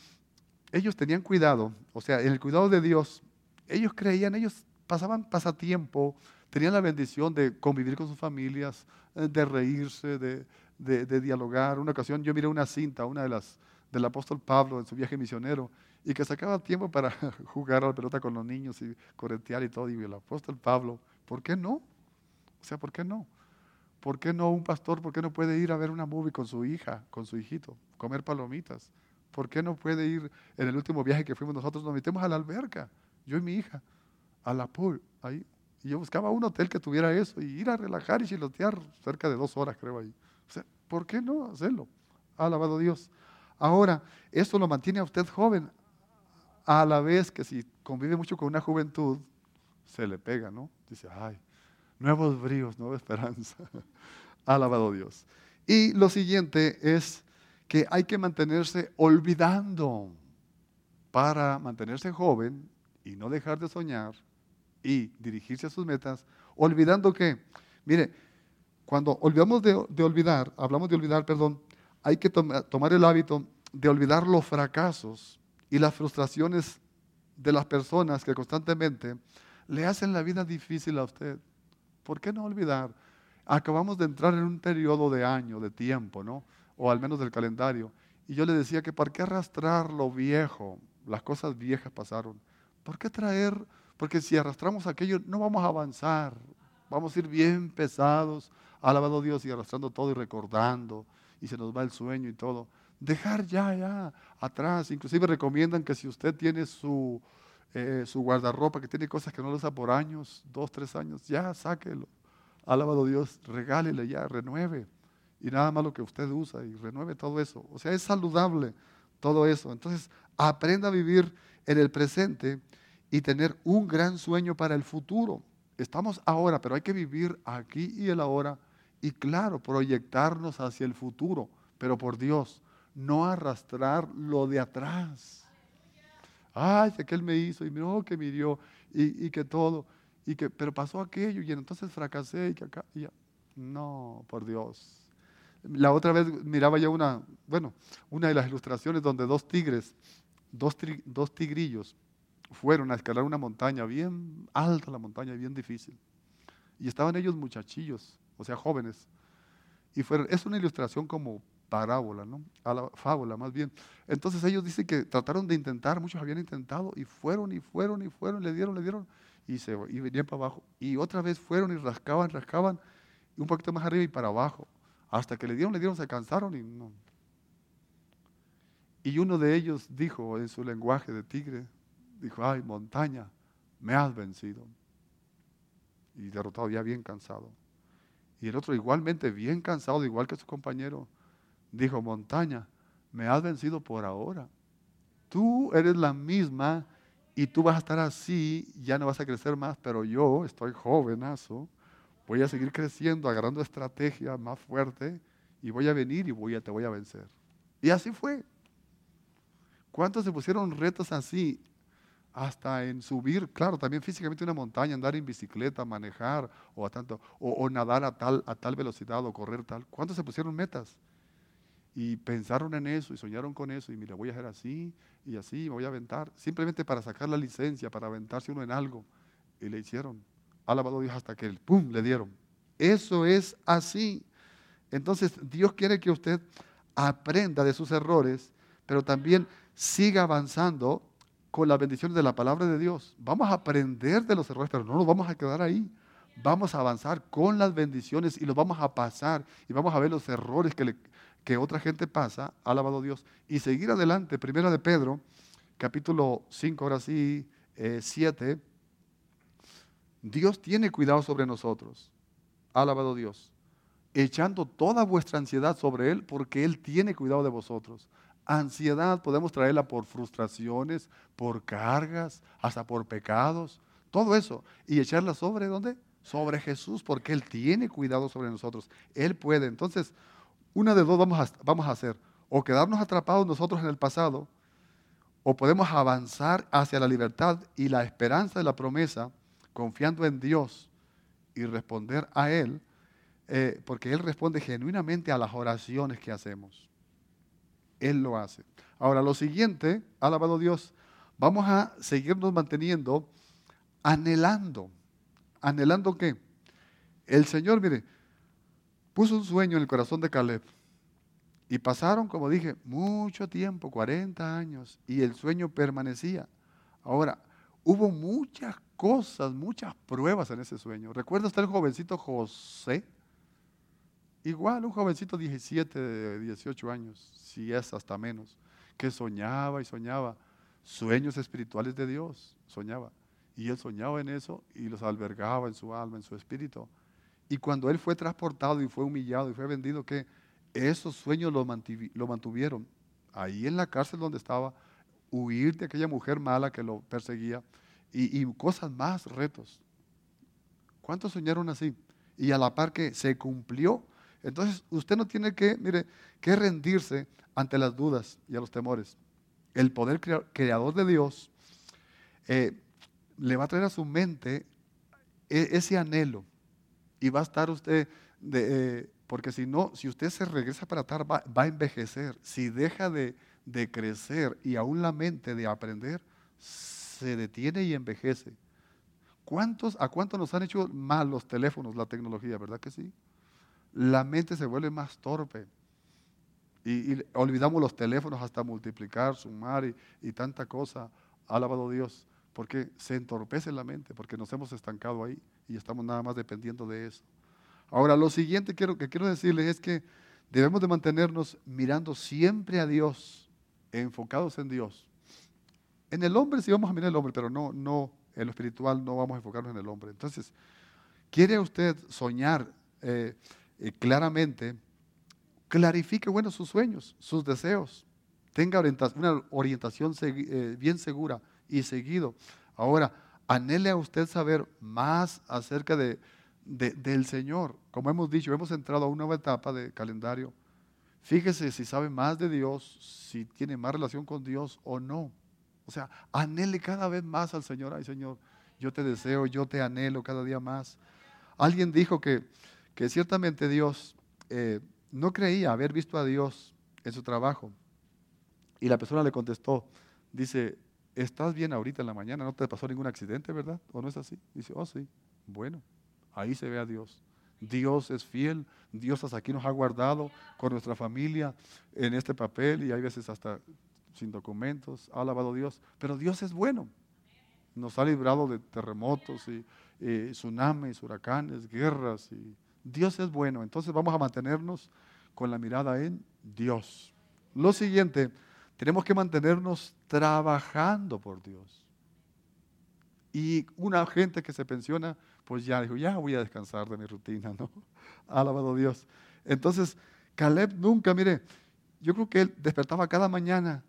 ellos tenían cuidado, o sea, en el cuidado de Dios, ellos creían, ellos pasaban pasatiempo, tenían la bendición de convivir con sus familias, eh, de reírse, de, de- de dialogar. Una ocasión yo miré una cinta, una de las del apóstol Pablo en su viaje misionero, y que sacaba tiempo para jugar a la pelota con los niños y corretear y todo. Y el apóstol Pablo, ¿por qué no? O sea, ¿por qué no? ¿Por qué no un pastor, por qué no puede ir a ver una movie con su hija, con su hijito, comer palomitas? ¿Por qué no puede ir en el último viaje que fuimos nosotros, nos metemos a la alberca, yo y mi hija, a la pool, ahí? Y yo buscaba un hotel que tuviera eso y ir a relajar y chilotear cerca de dos horas, creo, ahí. O sea, ¿por qué no hacerlo? Alabado Dios. Ahora, eso lo mantiene a usted joven, a la vez que si convive mucho con una juventud, se le pega, ¿no? Dice, ay, nuevos bríos, nueva esperanza. Alabado Dios. Y lo siguiente es que hay que mantenerse olvidando para mantenerse joven y no dejar de soñar y dirigirse a sus metas, olvidando que, mire, cuando olvidamos de, de olvidar, hablamos de olvidar, perdón, hay que toma- tomar el hábito de olvidar los fracasos y las frustraciones de las personas que constantemente le hacen la vida difícil a usted. ¿Por qué no olvidar? Acabamos de entrar en un periodo de año, de tiempo, ¿no? O al menos del calendario. Y yo le decía que ¿para qué arrastrar lo viejo? Las cosas viejas pasaron. ¿Por qué traer? Porque si arrastramos aquello, no vamos a avanzar. Vamos a ir bien pesados, alabado Dios, y arrastrando todo y recordando. Y se nos va el sueño y todo. Dejar ya, ya, atrás. Inclusive recomiendan que si usted tiene su, eh, su guardarropa, que tiene cosas que no lo usa por años, dos, tres años, ya sáquelo. Alabado Dios, regálele ya, renueve. Y nada más lo que usted usa y renueve todo eso. O sea, es saludable todo eso. Entonces, aprenda a vivir en el presente y tener un gran sueño para el futuro. Estamos ahora, pero hay que vivir aquí y el ahora. Y claro, proyectarnos hacia el futuro, pero por Dios, no arrastrar lo de atrás. Ay, que aquel me hizo y no, que me dio y, y que todo, y que, pero pasó aquello y entonces fracasé y que acá, y ya. No, por Dios. La otra vez miraba yo una, bueno, una de las ilustraciones donde dos tigres, dos, tri- dos tigrillos, fueron a escalar una montaña bien alta, la montaña bien difícil. Y estaban ellos muchachillos, o sea, jóvenes. Y fueron, es una ilustración como parábola, ¿no? A la fábula más bien. Entonces ellos dicen que trataron de intentar, muchos habían intentado y fueron y fueron y fueron, le dieron, le dieron y, se, y venían para abajo. Y otra vez fueron y rascaban, rascaban y un poquito más arriba y para abajo. Hasta que le dieron, le dieron, se cansaron y no. Y uno de ellos dijo en su lenguaje de tigre, dijo, ay, montaña, me has vencido. Y derrotado, ya bien cansado. Y el otro igualmente bien cansado, igual que su compañero, dijo, montaña, me has vencido por ahora. Tú eres la misma y tú vas a estar así, ya no vas a crecer más, pero yo estoy jovenazo, voy a seguir creciendo, agarrando estrategia más fuerte y voy a venir y voy a, te voy a vencer. Y así fue. ¿Cuántos se pusieron retos así? Hasta en subir, claro, también físicamente una montaña, andar en bicicleta, manejar o, a tanto, o, o nadar a tal, a tal velocidad o correr tal. ¿Cuántos se pusieron metas? Y pensaron en eso y soñaron con eso y mira, voy a hacer así y así, me voy a aventar, simplemente para sacar la licencia, para aventarse uno en algo. Y le hicieron, alabado Dios, hasta que el pum, le dieron. Eso es así. Entonces Dios quiere que usted aprenda de sus errores, pero también siga avanzando con las bendiciones de la palabra de Dios. Vamos a aprender de los errores, pero no nos vamos a quedar ahí. Vamos a avanzar con las bendiciones y los vamos a pasar y vamos a ver los errores que, le, que otra gente pasa, alabado Dios, y seguir adelante. Primera de Pedro, capítulo cinco, ahora sí, eh, siete. Dios tiene cuidado sobre nosotros, alabado Dios, echando toda vuestra ansiedad sobre Él, porque Él tiene cuidado de vosotros. Ansiedad podemos traerla por frustraciones, por cargas, hasta por pecados, todo eso. Y echarla sobre, ¿dónde? Sobre Jesús, porque Él tiene cuidado sobre nosotros. Él puede. Entonces, una de dos vamos a, vamos a hacer. O quedarnos atrapados nosotros en el pasado, o podemos avanzar hacia la libertad y la esperanza de la promesa, confiando en Dios y responder a Él, eh, porque Él responde genuinamente a las oraciones que hacemos. Él lo hace. Ahora, lo siguiente, alabado Dios, vamos a seguirnos manteniendo, anhelando. ¿Anhelando qué? El Señor, mire, puso un sueño en el corazón de Caleb. Y pasaron, como dije, mucho tiempo, cuarenta años, y el sueño permanecía. Ahora, hubo muchas cosas, muchas pruebas en ese sueño. ¿Recuerda usted el jovencito José? Igual, un jovencito de diecisiete, dieciocho años, si es hasta menos, que soñaba y soñaba sueños espirituales de Dios, soñaba. Y él soñaba en eso y los albergaba en su alma, en su espíritu. Y cuando él fue transportado y fue humillado y fue vendido, ¿qué? Esos sueños lo, mantuvi- lo mantuvieron ahí en la cárcel donde estaba, huir de aquella mujer mala que lo perseguía y, y cosas más, retos. ¿Cuántos soñaron así? Y a la par que se cumplió. Entonces, usted no tiene que, mire, que rendirse ante las dudas y a los temores. El poder crea- creador de Dios eh, le va a traer a su mente e- ese anhelo y va a estar usted, de, eh, porque si no, si usted se regresa para atrás, va, va a envejecer. Si deja de, de crecer y aún la mente de aprender, se detiene y envejece. ¿Cuántos, ¿A cuántos nos han hecho mal los teléfonos, la tecnología, verdad que sí? La mente se vuelve más torpe y, y olvidamos los teléfonos hasta multiplicar, sumar y, y tanta cosa, alabado Dios, porque se entorpece la mente, porque nos hemos estancado ahí y estamos nada más dependiendo de eso. Ahora, lo siguiente quiero, que quiero decirles es que debemos de mantenernos mirando siempre a Dios, enfocados en Dios. En el hombre sí vamos a mirar al hombre, pero no, no, en lo espiritual no vamos a enfocarnos en el hombre. Entonces, ¿quiere usted soñar eh, eh, claramente? Clarifique, bueno, sus sueños, sus deseos. Tenga orienta- una orientación segui- eh, bien segura y seguido. Ahora, anhele a usted saber más acerca de, de- del Señor. Como hemos dicho, hemos entrado a una nueva etapa de calendario. Fíjese si sabe más de Dios, si tiene más relación con Dios o no. O sea, anhele cada vez más al Señor. Ay, Señor, yo te deseo, yo te anhelo cada día más. Alguien dijo que, que ciertamente Dios eh, no creía haber visto a Dios en su trabajo. Y la persona le contestó, dice, ¿estás bien ahorita en la mañana? ¿No te pasó ningún accidente, verdad? ¿O no es así? Dice, oh sí, bueno, ahí se ve a Dios. Dios es fiel, Dios hasta aquí nos ha guardado con nuestra familia en este papel y hay veces hasta sin documentos, ha alabado Dios, pero Dios es bueno. Nos ha librado de terremotos y eh, tsunamis, huracanes, guerras. Y Dios es bueno. Entonces vamos a mantenernos con la mirada en Dios. Lo siguiente, tenemos que mantenernos trabajando por Dios. Y una gente que se pensiona, pues ya dijo, ya voy a descansar de mi rutina, ¿no? Alabado Dios. Entonces, Caleb nunca, mire, yo creo que él despertaba cada mañana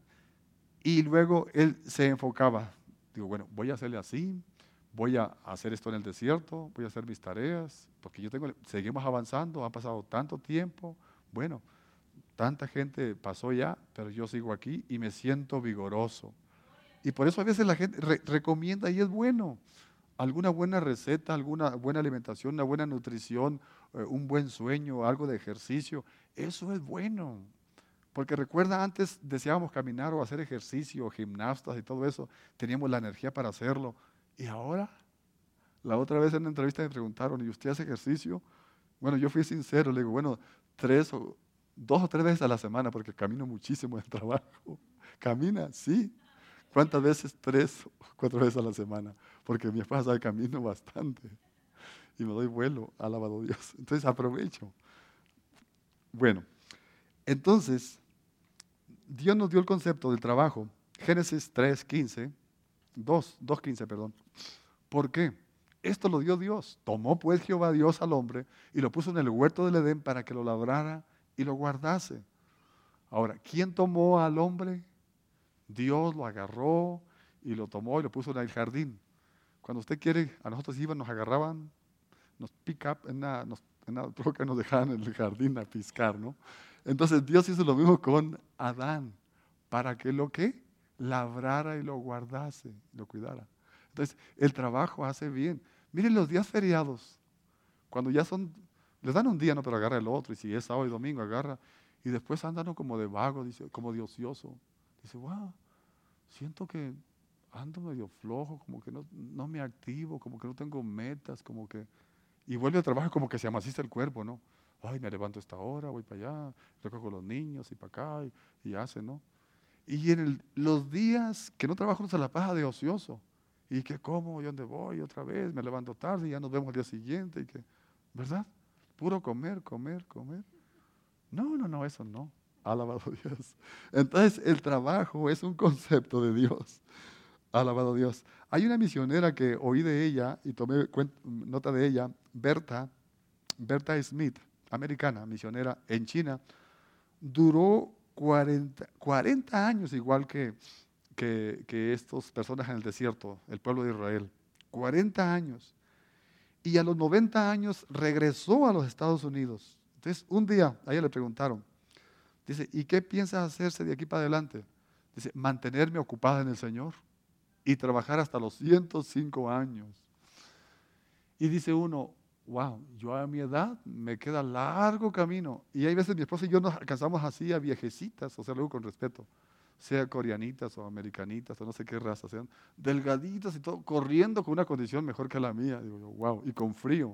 y luego él se enfocaba. Digo, bueno, voy a hacerle así, voy a hacer esto en el desierto, voy a hacer mis tareas, porque yo tengo, seguimos avanzando, ha pasado tanto tiempo, bueno, tanta gente pasó ya, pero yo sigo aquí y me siento vigoroso. Y por eso a veces la gente re- recomienda y es bueno, alguna buena receta, alguna buena alimentación, una buena nutrición, eh, un buen sueño, algo de ejercicio, eso es bueno. Porque recuerda, antes deseábamos caminar o hacer ejercicio, gimnastas y todo eso, teníamos la energía para hacerlo. Y ahora, la otra vez en una entrevista me preguntaron, ¿y usted hace ejercicio? Bueno, yo fui sincero, le digo, bueno, tres o dos o tres veces a la semana, porque camino muchísimo en el trabajo. ¿Camina? Sí. ¿Cuántas veces? Tres o cuatro veces a la semana, porque mi esposa sabe camino bastante. Y me doy vuelo, alabado Dios. Entonces aprovecho. Bueno, entonces, Dios nos dio el concepto del trabajo. Génesis tres quince, dos, dos quince, perdón. ¿Por qué? Esto lo dio Dios. Tomó pues Jehová Dios al hombre y lo puso en el huerto del Edén para que lo labrara y lo guardase. Ahora, ¿quién tomó al hombre? Dios lo agarró y lo tomó y lo puso en el jardín. Cuando usted quiere, a nosotros iban, nos agarraban, nos pick up en una, nos, en una troca, nos dejaban en el jardín a piscar, ¿no? Entonces Dios hizo lo mismo con Adán, para que lo que labrara y lo guardase, lo cuidara. Entonces el trabajo hace bien. Miren los días feriados, cuando ya son, les dan un día, no, pero agarra el otro, y si es sábado y domingo, agarra, y después andan como de vago, dice, como de ocioso. Dice, wow, siento que ando medio flojo, como que no, no me activo, como que no tengo metas, como que... Y vuelve al trabajo como que se amaciza el cuerpo, ¿no? Ay, me levanto a esta hora, voy para allá, recojo a los niños y para acá, y, y hace, ¿no? Y en el- los días que no trabajo, uno se la pasa de ocioso. Y que como, y dónde voy otra vez, me levanto tarde y ya nos vemos al día siguiente, y que, ¿verdad? Puro comer, comer, comer. No, no, no, eso no. Alabado Dios. Entonces, el trabajo es un concepto de Dios. Alabado Dios. Hay una misionera que oí de ella y tomé cuen- nota de ella, Berta, Berta Smith, americana, misionera en China. Duró cuarenta, cuarenta años igual que, que, que estas personas en el desierto, el pueblo de Israel. cuarenta años. Y a los noventa años regresó a los Estados Unidos. Entonces, un día a ella le preguntaron, dice, ¿y qué piensas hacerse de aquí para adelante? Dice, mantenerme ocupada en el Señor y trabajar hasta los ciento cinco años. Y dice uno, wow, yo a mi edad me queda largo camino. Y hay veces mi esposa y yo nos alcanzamos así a viejecitas, o sea, luego con respeto, sea coreanitas o americanitas o no sé qué raza sean, delgaditas y todo, corriendo con una condición mejor que la mía. Digo yo, wow, y con frío.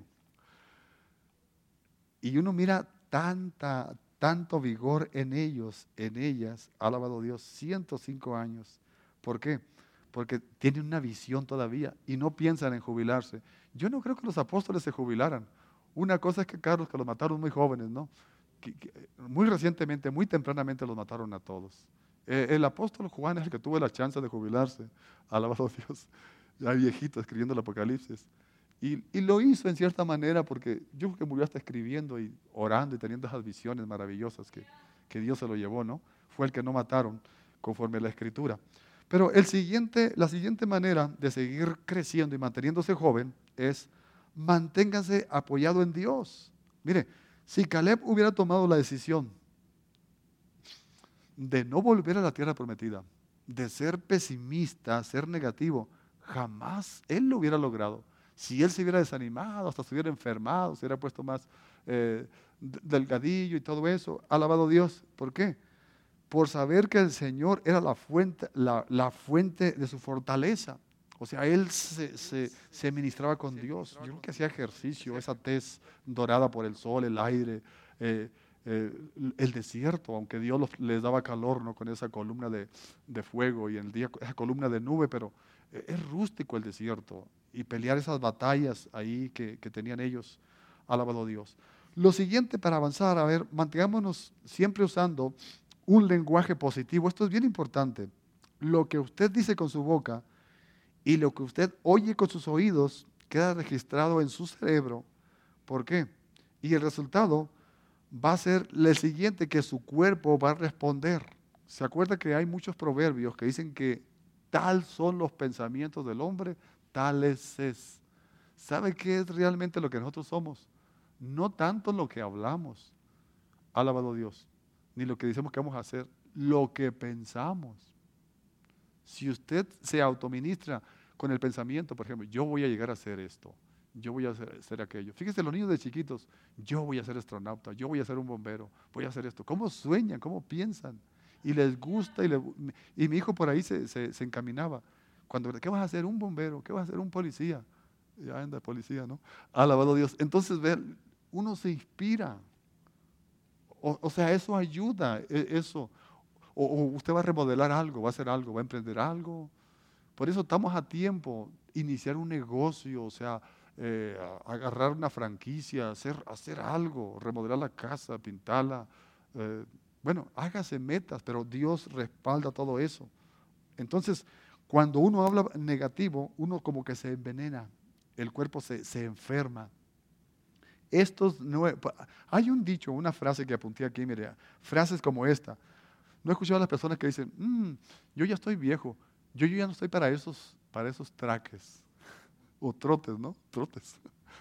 Y uno mira tanta, tanto vigor en ellos, en ellas, alabado Dios, ciento cinco años. ¿Por qué? Porque tienen una visión todavía y no piensan en jubilarse. Yo no creo que los apóstoles se jubilaran. Una cosa es que Carlos, que los mataron muy jóvenes, ¿no? Que- que, muy recientemente, muy tempranamente los mataron a todos. Eh, el apóstol Juan es el que tuvo la chance de jubilarse, alabado Dios, ya viejito escribiendo el Apocalipsis. Y, y lo hizo en cierta manera porque yo creo que murió hasta escribiendo y orando y teniendo esas visiones maravillosas que, que Dios se lo llevó, ¿no? Fue el que no mataron conforme a la Escritura. Pero el siguiente, la siguiente manera de seguir creciendo y manteniéndose joven es manténgase apoyado en Dios. Mire, si Caleb hubiera tomado la decisión de no volver a la tierra prometida, de ser pesimista, ser negativo, jamás él lo hubiera logrado. Si él se hubiera desanimado, hasta se hubiera enfermado, se hubiera puesto más eh, d- delgadillo y todo eso, alabado Dios. ¿Por qué? Por saber que el Señor era la fuente, la, la fuente de su fortaleza. O sea, él se, se, se ministraba con Dios. Yo creo que hacía ejercicio, esa tez dorada por el sol, el aire, eh, eh, el desierto, aunque Dios los- les daba calor, ¿no? Con esa columna de, de fuego y en el día esa columna de nube, pero eh, es rústico el desierto y pelear esas batallas ahí que, que tenían ellos, alabado Dios. Lo siguiente para avanzar, a ver, mantengámonos siempre usando un lenguaje positivo. Esto es bien importante. Lo que usted dice con su boca y lo que usted oye con sus oídos queda registrado en su cerebro. ¿Por qué? Y el resultado va a ser el siguiente, que su cuerpo va a responder. ¿Se acuerda que hay muchos proverbios que dicen que tal son los pensamientos del hombre, tal es es? ¿Sabe qué es realmente lo que nosotros somos? No tanto lo que hablamos, alabado Dios, ni lo que decimos que vamos a hacer, lo que pensamos. Si usted se autoministra con el pensamiento, por ejemplo, yo voy a llegar a hacer esto, yo voy a hacer, hacer aquello. Fíjese, los niños de chiquitos, yo voy a ser astronauta, yo voy a ser un bombero, voy a hacer esto. ¿Cómo sueñan? ¿Cómo piensan? Y les gusta. Y, le- y mi hijo por ahí se, se- se encaminaba. Cuando, ¿qué vas a hacer? Un bombero, ¿qué vas a hacer? Un policía. Ya anda policía, ¿no? Alabado Dios. Entonces, ver, uno se inspira. O, o sea, eso ayuda, e- eso. O, o usted va a remodelar algo, va a hacer algo, va a emprender algo. Por eso estamos a tiempo, iniciar un negocio, o sea, eh, a- agarrar una franquicia, hacer, hacer algo, remodelar la casa, pintarla. eh, bueno, hágase metas, pero Dios respalda todo eso. Entonces, cuando uno habla negativo, uno como que se envenena, el cuerpo se, se enferma. Estos nue- pa- Hay un dicho, una frase que apunté aquí, mire, frases como esta. No he escuchado a las personas que dicen, "Mm, yo ya estoy viejo, yo, yo ya no estoy para esos, para esos traques o trotes, ¿no? Trotes.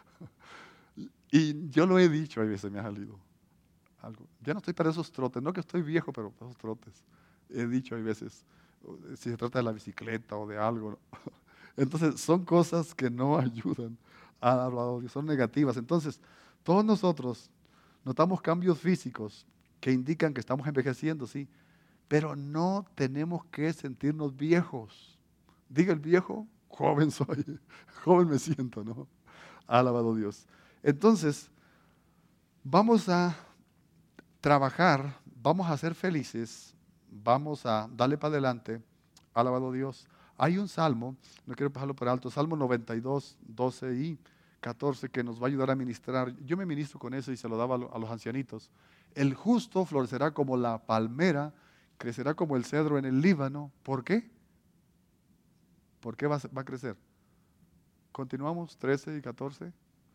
Y yo lo he dicho, a veces me ha salido algo. Ya no estoy para esos trotes, no que estoy viejo, pero para esos trotes. He dicho, hay veces, o de- si se trata de la bicicleta o de algo, ¿no? Entonces, son cosas que no ayudan a la que son negativas. Entonces, todos nosotros notamos cambios físicos que indican que estamos envejeciendo, sí, pero no tenemos que sentirnos viejos. Diga el viejo, joven soy, joven me siento, ¿no? Alabado Dios. Entonces, vamos a trabajar, vamos a ser felices, vamos a darle para adelante, alabado Dios. Hay un salmo, no quiero pasarlo por alto, Salmo noventa y dos, doce y catorce, que nos va a ayudar a ministrar. Yo me ministro con eso y se lo daba a, lo- a los ancianitos. El justo florecerá como la palmera, crecerá como el cedro en el Líbano. ¿Por qué? ¿Por qué va, a va a crecer? Continuamos, trece y catorce.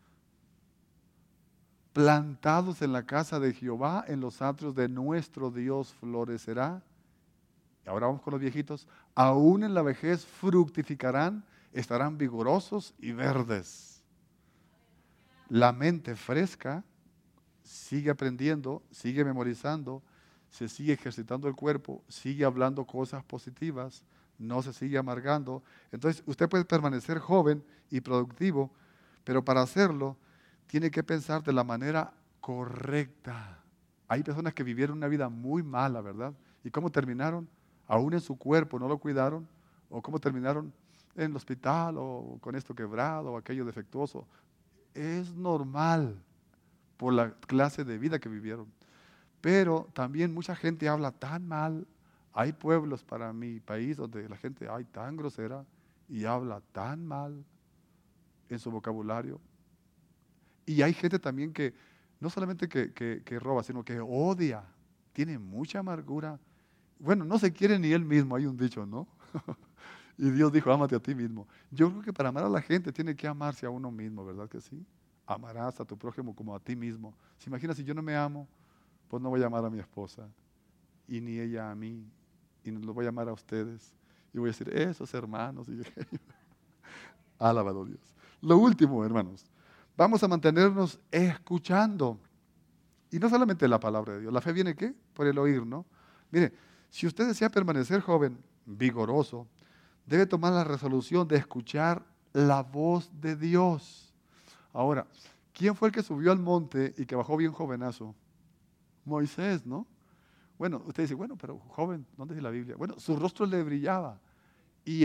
Plantados en la casa de Jehová, en los atrios de nuestro Dios florecerá. Y ahora vamos con los viejitos. Aún en la vejez fructificarán, estarán vigorosos y verdes. La mente fresca sigue aprendiendo, sigue memorizando, se sigue ejercitando el cuerpo, sigue hablando cosas positivas, no se sigue amargando. Entonces, usted puede permanecer joven y productivo, pero para hacerlo tiene que pensar de la manera correcta. Hay personas que vivieron una vida muy mala, ¿verdad? ¿Y cómo terminaron? Aún en su cuerpo no lo cuidaron, o cómo terminaron en el hospital, o con esto quebrado, o aquello defectuoso. Es normal por la clase de vida que vivieron. Pero también mucha gente habla tan mal. Hay pueblos para mi país donde la gente hay tan grosera y habla tan mal en su vocabulario. Y hay gente también que no solamente que, que- que roba, sino que odia, tiene mucha amargura. Bueno, no se quiere ni él mismo, hay un dicho, ¿no? Y Dios dijo, ámate a ti mismo. Yo creo que para amar a la gente tiene que amarse a uno mismo, ¿verdad que sí? Amarás a tu prójimo como a ti mismo. ¿Se imagina si yo no me amo? Pues no voy a amar a mi esposa y ni ella a mí y no lo voy a amar a ustedes. Y voy a decir, esos hermanos. Y alabado Dios. Lo último, hermanos, vamos a mantenernos escuchando. Y no solamente la palabra de Dios. ¿La fe viene qué? Por el oír, ¿no? Mire, si usted desea permanecer joven, vigoroso, debe tomar la resolución de escuchar la voz de Dios. Ahora, ¿quién fue el que subió al monte y que bajó bien jovenazo? Moisés, ¿no? Bueno, usted dice, bueno, pero joven, ¿dónde dice la Biblia? Bueno, su rostro le brillaba y el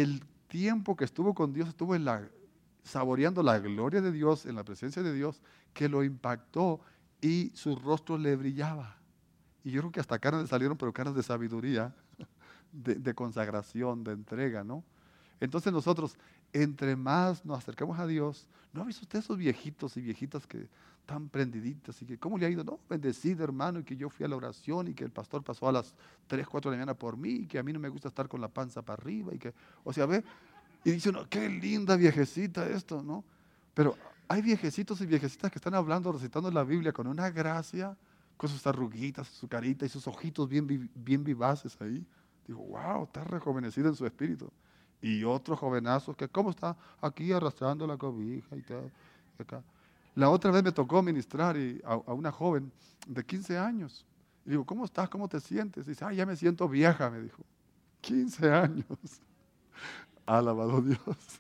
tiempo que estuvo con Dios, estuvo en la, saboreando la gloria de Dios, en la presencia de Dios, que lo impactó y su rostro le brillaba. Y yo creo que hasta caras le salieron, pero caras de sabiduría, de, de consagración, de entrega, ¿no? Entonces nosotros, entre más nos acercamos a Dios, ¿no ha visto usted esos viejitos y viejitas que están prendiditas y que cómo le ha ido? No, bendecido hermano, y que yo fui a la oración y que el pastor pasó a las tres, cuatro de la mañana por mí y que a mí no me gusta estar con la panza para arriba y que, o sea, ve, y dice uno, qué linda viejecita esto, ¿no? Pero hay viejecitos y viejecitas que están hablando, recitando la Biblia con una gracia, con sus arruguitas, su carita y sus ojitos bien, vi- bien vivaces ahí. Digo, wow, está rejuvenecido en su espíritu. Y otros jovenazos que, ¿cómo está? Aquí arrastrando la cobija y tal. y acá. La otra vez me tocó ministrar y a, a una joven de quince años. Y digo, ¿cómo estás? ¿Cómo te sientes? Y dice, ah, ya me siento vieja, me dijo. quince años. Alabado Dios.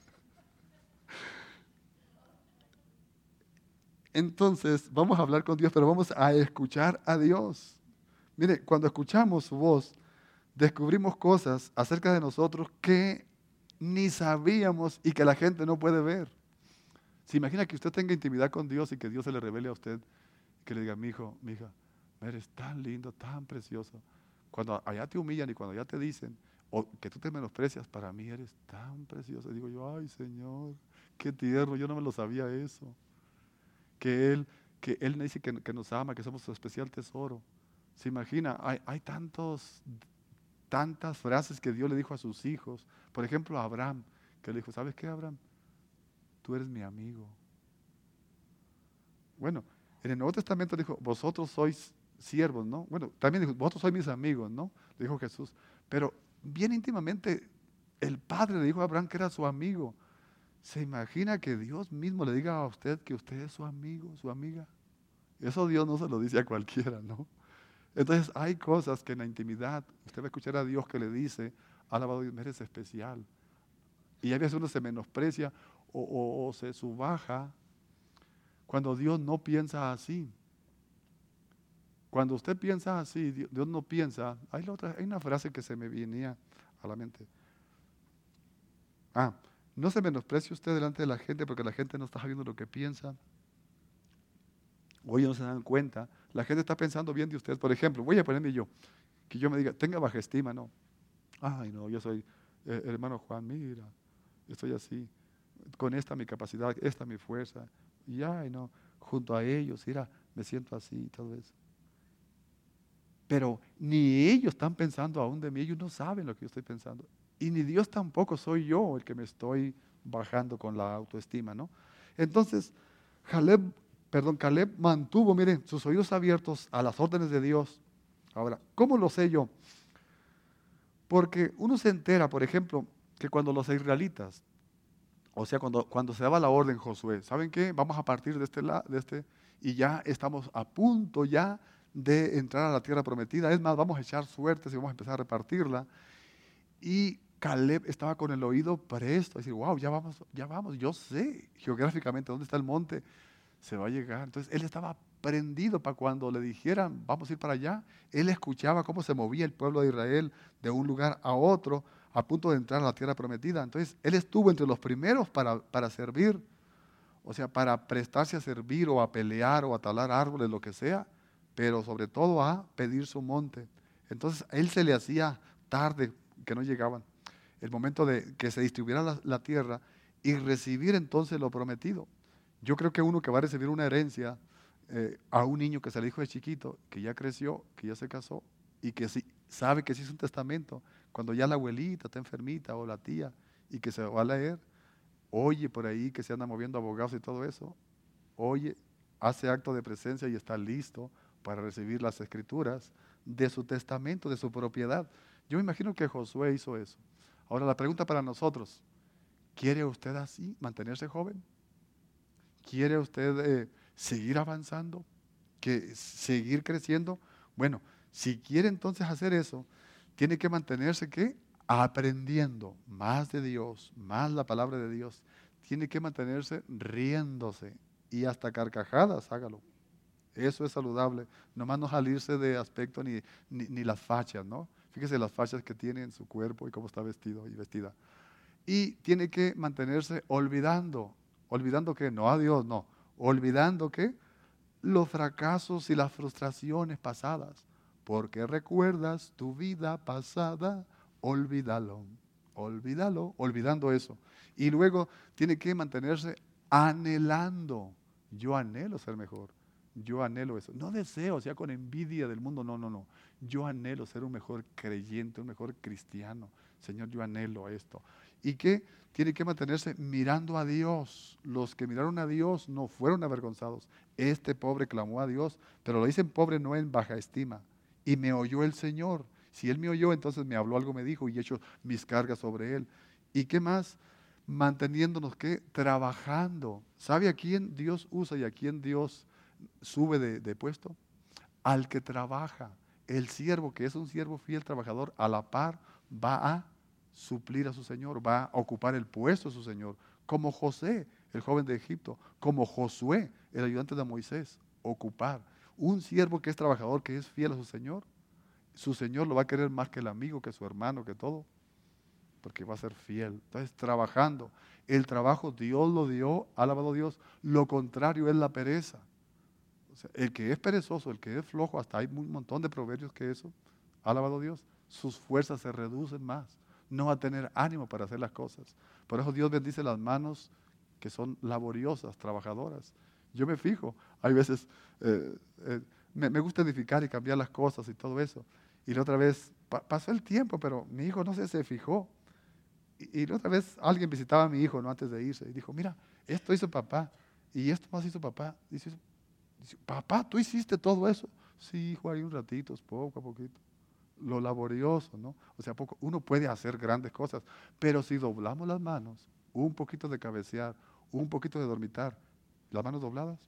Entonces, vamos a hablar con Dios, pero vamos a escuchar a Dios. Mire, cuando escuchamos su voz, descubrimos cosas acerca de nosotros que ni sabíamos y que la gente no puede ver. ¿Se imagina que usted tenga intimidad con Dios y que Dios se le revele a usted? Que le diga, mi hijo, mi hija, eres tan lindo, tan precioso. Cuando allá te humillan y cuando allá te dicen, o que tú te menosprecias, para mí eres tan precioso. Y digo yo, ay Señor, qué tierno, yo no me lo sabía eso. Que Él, que Él me dice que, que nos ama, que somos su especial tesoro. ¿Se imagina? Hay, hay tantos, tantas frases que Dios le dijo a sus hijos. Por ejemplo, a Abraham, que le dijo, ¿sabes qué, Abraham? Tú eres mi amigo. Bueno, en el Nuevo Testamento dijo, vosotros sois siervos, ¿no? Bueno, también dijo, vosotros sois mis amigos, ¿no? Le dijo Jesús. Pero bien íntimamente, el Padre le dijo a Abraham que era su amigo. ¿Se imagina que Dios mismo le diga a usted que usted es su amigo, su amiga? Eso Dios no se lo dice a cualquiera, ¿no? Entonces hay cosas que en la intimidad usted va a escuchar a Dios que le dice, alabado Dios, eres especial. Y a veces uno se menosprecia o, o- o se subaja cuando Dios no piensa así. Cuando usted piensa así, Dios, Dios no piensa. Hay, la otra, hay una frase que se me venía a la mente. Ah, no se menosprecie usted delante de la gente porque la gente no está sabiendo lo que piensa. O ellos no se dan cuenta. La gente está pensando bien de usted. Por ejemplo, voy a ponerme yo, que yo me diga, tenga baja estima, no. Ay, no, yo soy eh, hermano Juan, mira, yo estoy así, con esta mi capacidad, esta mi fuerza. Y ay, no, junto a ellos, mira, me siento así y todo eso. Pero ni ellos están pensando aún de mí, ellos no saben lo que yo estoy pensando. Y ni Dios tampoco, soy yo el que me estoy bajando con la autoestima, ¿no? Entonces, Caleb, perdón, Caleb mantuvo, miren, sus oídos abiertos a las órdenes de Dios. Ahora, ¿cómo lo sé yo? Porque uno se entera, por ejemplo, que cuando los israelitas, o sea, cuando, cuando se daba la orden Josué, ¿saben qué? Vamos a partir de este, la- de este y ya estamos a punto ya de entrar a la tierra prometida. Es más, vamos a echar suertes y vamos a empezar a repartirla. Y Caleb estaba con el oído presto, a decir, wow, ya vamos, ya vamos, yo sé geográficamente dónde está el monte, se va a llegar. Entonces él estaba prendido para cuando le dijeran, vamos a ir para allá. Él escuchaba cómo se movía el pueblo de Israel de un lugar a otro a punto de entrar a la tierra prometida. Entonces él estuvo entre los primeros para, para servir, o sea, para prestarse a servir o a pelear o a talar árboles, lo que sea, pero sobre todo a pedir su monte. Entonces a él se le hacía tarde que no llegaban. El momento de que se distribuyera la, la tierra y recibir entonces lo prometido. Yo creo que uno que va a recibir una herencia eh, a un niño que se le dijo de chiquito, que ya creció, que ya se casó y que sí, sabe que sí es un testamento, cuando ya la abuelita está enfermita o la tía y que se va a leer, oye por ahí que se anda moviendo abogados y todo eso, oye, hace acto de presencia y está listo para recibir las escrituras de su testamento, de su propiedad. Yo me imagino que Josué hizo eso. Ahora la pregunta para nosotros, ¿quiere usted así mantenerse joven? ¿Quiere usted eh, seguir avanzando? ¿Que seguir creciendo? Bueno, si quiere entonces hacer eso, tiene que mantenerse ¿qué? Aprendiendo más de Dios, más la palabra de Dios. Tiene que mantenerse riéndose y hasta carcajadas, hágalo. Eso es saludable. Nomás no salirse de aspecto ni, ni, ni las fachas, ¿no? Fíjese las fachas que tiene en su cuerpo y cómo está vestido y vestida. Y tiene que mantenerse olvidando. ¿Olvidando qué? No a Dios, no. Olvidando qué? Los fracasos y las frustraciones pasadas. Porque recuerdas tu vida pasada, olvídalo, olvídalo, olvidando eso. Y luego tiene que mantenerse anhelando. Yo anhelo ser mejor. Yo anhelo eso. No deseo, o sea, con envidia del mundo, no, no, no. Yo anhelo ser un mejor creyente, un mejor cristiano. Señor, yo anhelo esto. ¿Y qué? Tiene que mantenerse mirando a Dios. Los que miraron a Dios no fueron avergonzados. Este pobre clamó a Dios, pero lo dicen pobre no en baja estima. Y me oyó el Señor. Si Él me oyó, entonces me habló algo, me dijo, y he hecho mis cargas sobre Él. ¿Y qué más? Manteniéndonos, ¿qué? Trabajando. ¿Sabe a quién Dios usa y a quién Dios sube de, de puesto? Al que trabaja. El siervo, que es un siervo fiel trabajador, a la par va a suplir a su Señor, va a ocupar el puesto de su Señor. Como José, el joven de Egipto, como Josué, el ayudante de Moisés, ocupar. Un siervo que es trabajador, que es fiel a su Señor, su Señor lo va a querer más que el amigo, que su hermano, que todo, porque va a ser fiel. Entonces, trabajando. El trabajo Dios lo dio, alabado Dios. Lo contrario es la pereza. O sea, el que es perezoso, el que es flojo, hasta hay un montón de proverbios que eso, alabado Dios, sus fuerzas se reducen más. No va a tener ánimo para hacer las cosas. Por eso Dios bendice las manos que son laboriosas, trabajadoras. Yo me fijo, hay veces, eh, eh, me, me gusta edificar y cambiar las cosas y todo eso. Y la otra vez, pa- pasó el tiempo, pero mi hijo no sé, se fijó. Y, y la otra vez alguien visitaba a mi hijo, ¿no? Antes de irse, y dijo, mira, esto hizo papá, y esto más hizo papá. Dice, dice, papá, ¿tú hiciste todo eso? Sí, hijo, ahí un ratito, poco a poquito. Lo laborioso, ¿no? O sea, poco, uno puede hacer grandes cosas, pero si doblamos las manos, un poquito de cabecear, un poquito de dormitar, las manos dobladas,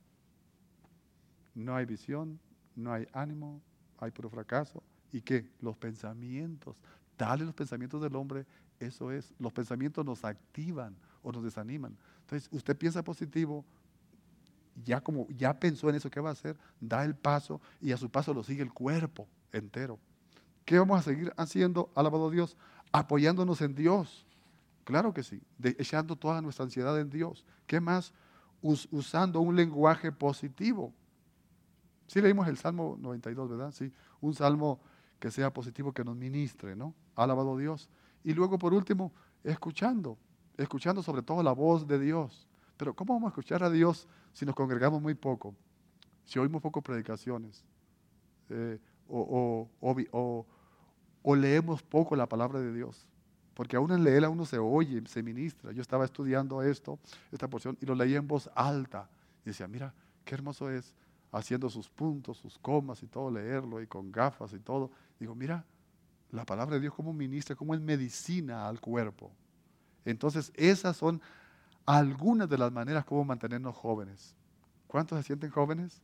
no hay visión, no hay ánimo, hay puro fracaso. ¿Y qué? Los pensamientos, tales los pensamientos del hombre, eso es, los pensamientos nos activan o nos desaniman. Entonces, usted piensa positivo, ya como ya pensó en eso que va a hacer, da el paso y a su paso lo sigue el cuerpo entero. ¿Qué vamos a seguir haciendo? Alabado Dios, apoyándonos en Dios. Claro que sí, de, echando toda nuestra ansiedad en Dios. ¿Qué más? Us, usando un lenguaje positivo. Sí leímos el Salmo noventa y dos, ¿verdad? Sí, un salmo que sea positivo, que nos ministre, ¿no? Alabado Dios. Y luego, por último, escuchando, escuchando sobre todo la voz de Dios. Pero ¿cómo vamos a escuchar a Dios si nos congregamos muy poco? Si oímos poco predicaciones, eh, o, o, o, o, o leemos poco la palabra de Dios. Porque aún en leerla uno se oye, se ministra. Yo estaba estudiando esto, esta porción, y lo leía en voz alta. Y decía, mira, qué hermoso es, haciendo sus puntos, sus comas y todo, leerlo, y con gafas y todo. Digo, mira, la palabra de Dios como ministra, como es medicina al cuerpo. Entonces, esas son algunas de las maneras como mantenernos jóvenes. ¿Cuántos se sienten jóvenes?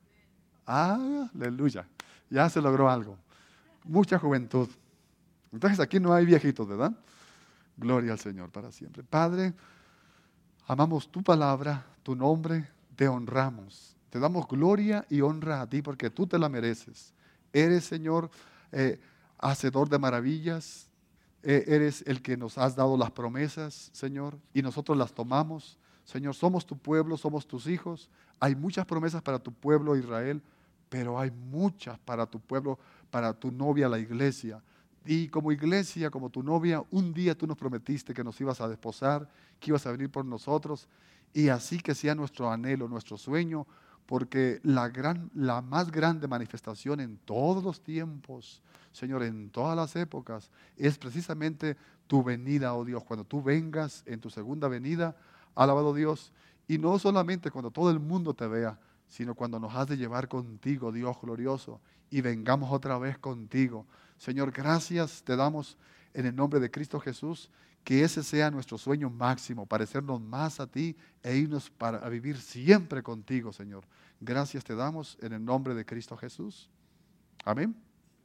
Ah, aleluya. Ya se logró algo. Mucha juventud. Entonces aquí no hay viejitos, ¿verdad? Gloria al Señor para siempre. Padre, amamos tu palabra, tu nombre, te honramos. Te damos gloria y honra a ti porque tú te la mereces. Eres, Señor, eh, hacedor de maravillas. Eh, eres el que nos has dado las promesas, Señor, y nosotros las tomamos. Señor, somos tu pueblo, somos tus hijos. Hay muchas promesas para tu pueblo Israel, pero hay muchas para tu pueblo, para tu novia, la iglesia. Y como iglesia, como tu novia, un día tú nos prometiste que nos ibas a desposar, que ibas a venir por nosotros, y así que sea nuestro anhelo, nuestro sueño, porque la, gran, la más grande manifestación en todos los tiempos, Señor, en todas las épocas, es precisamente tu venida, oh Dios, cuando tú vengas en tu segunda venida, alabado Dios, y no solamente cuando todo el mundo te vea, sino cuando nos has de llevar contigo, Dios glorioso, y vengamos otra vez contigo. Señor, gracias te damos en el nombre de Cristo Jesús, que ese sea nuestro sueño máximo, parecernos más a ti e irnos para a vivir siempre contigo, Señor. Gracias te damos en el nombre de Cristo Jesús. Amén.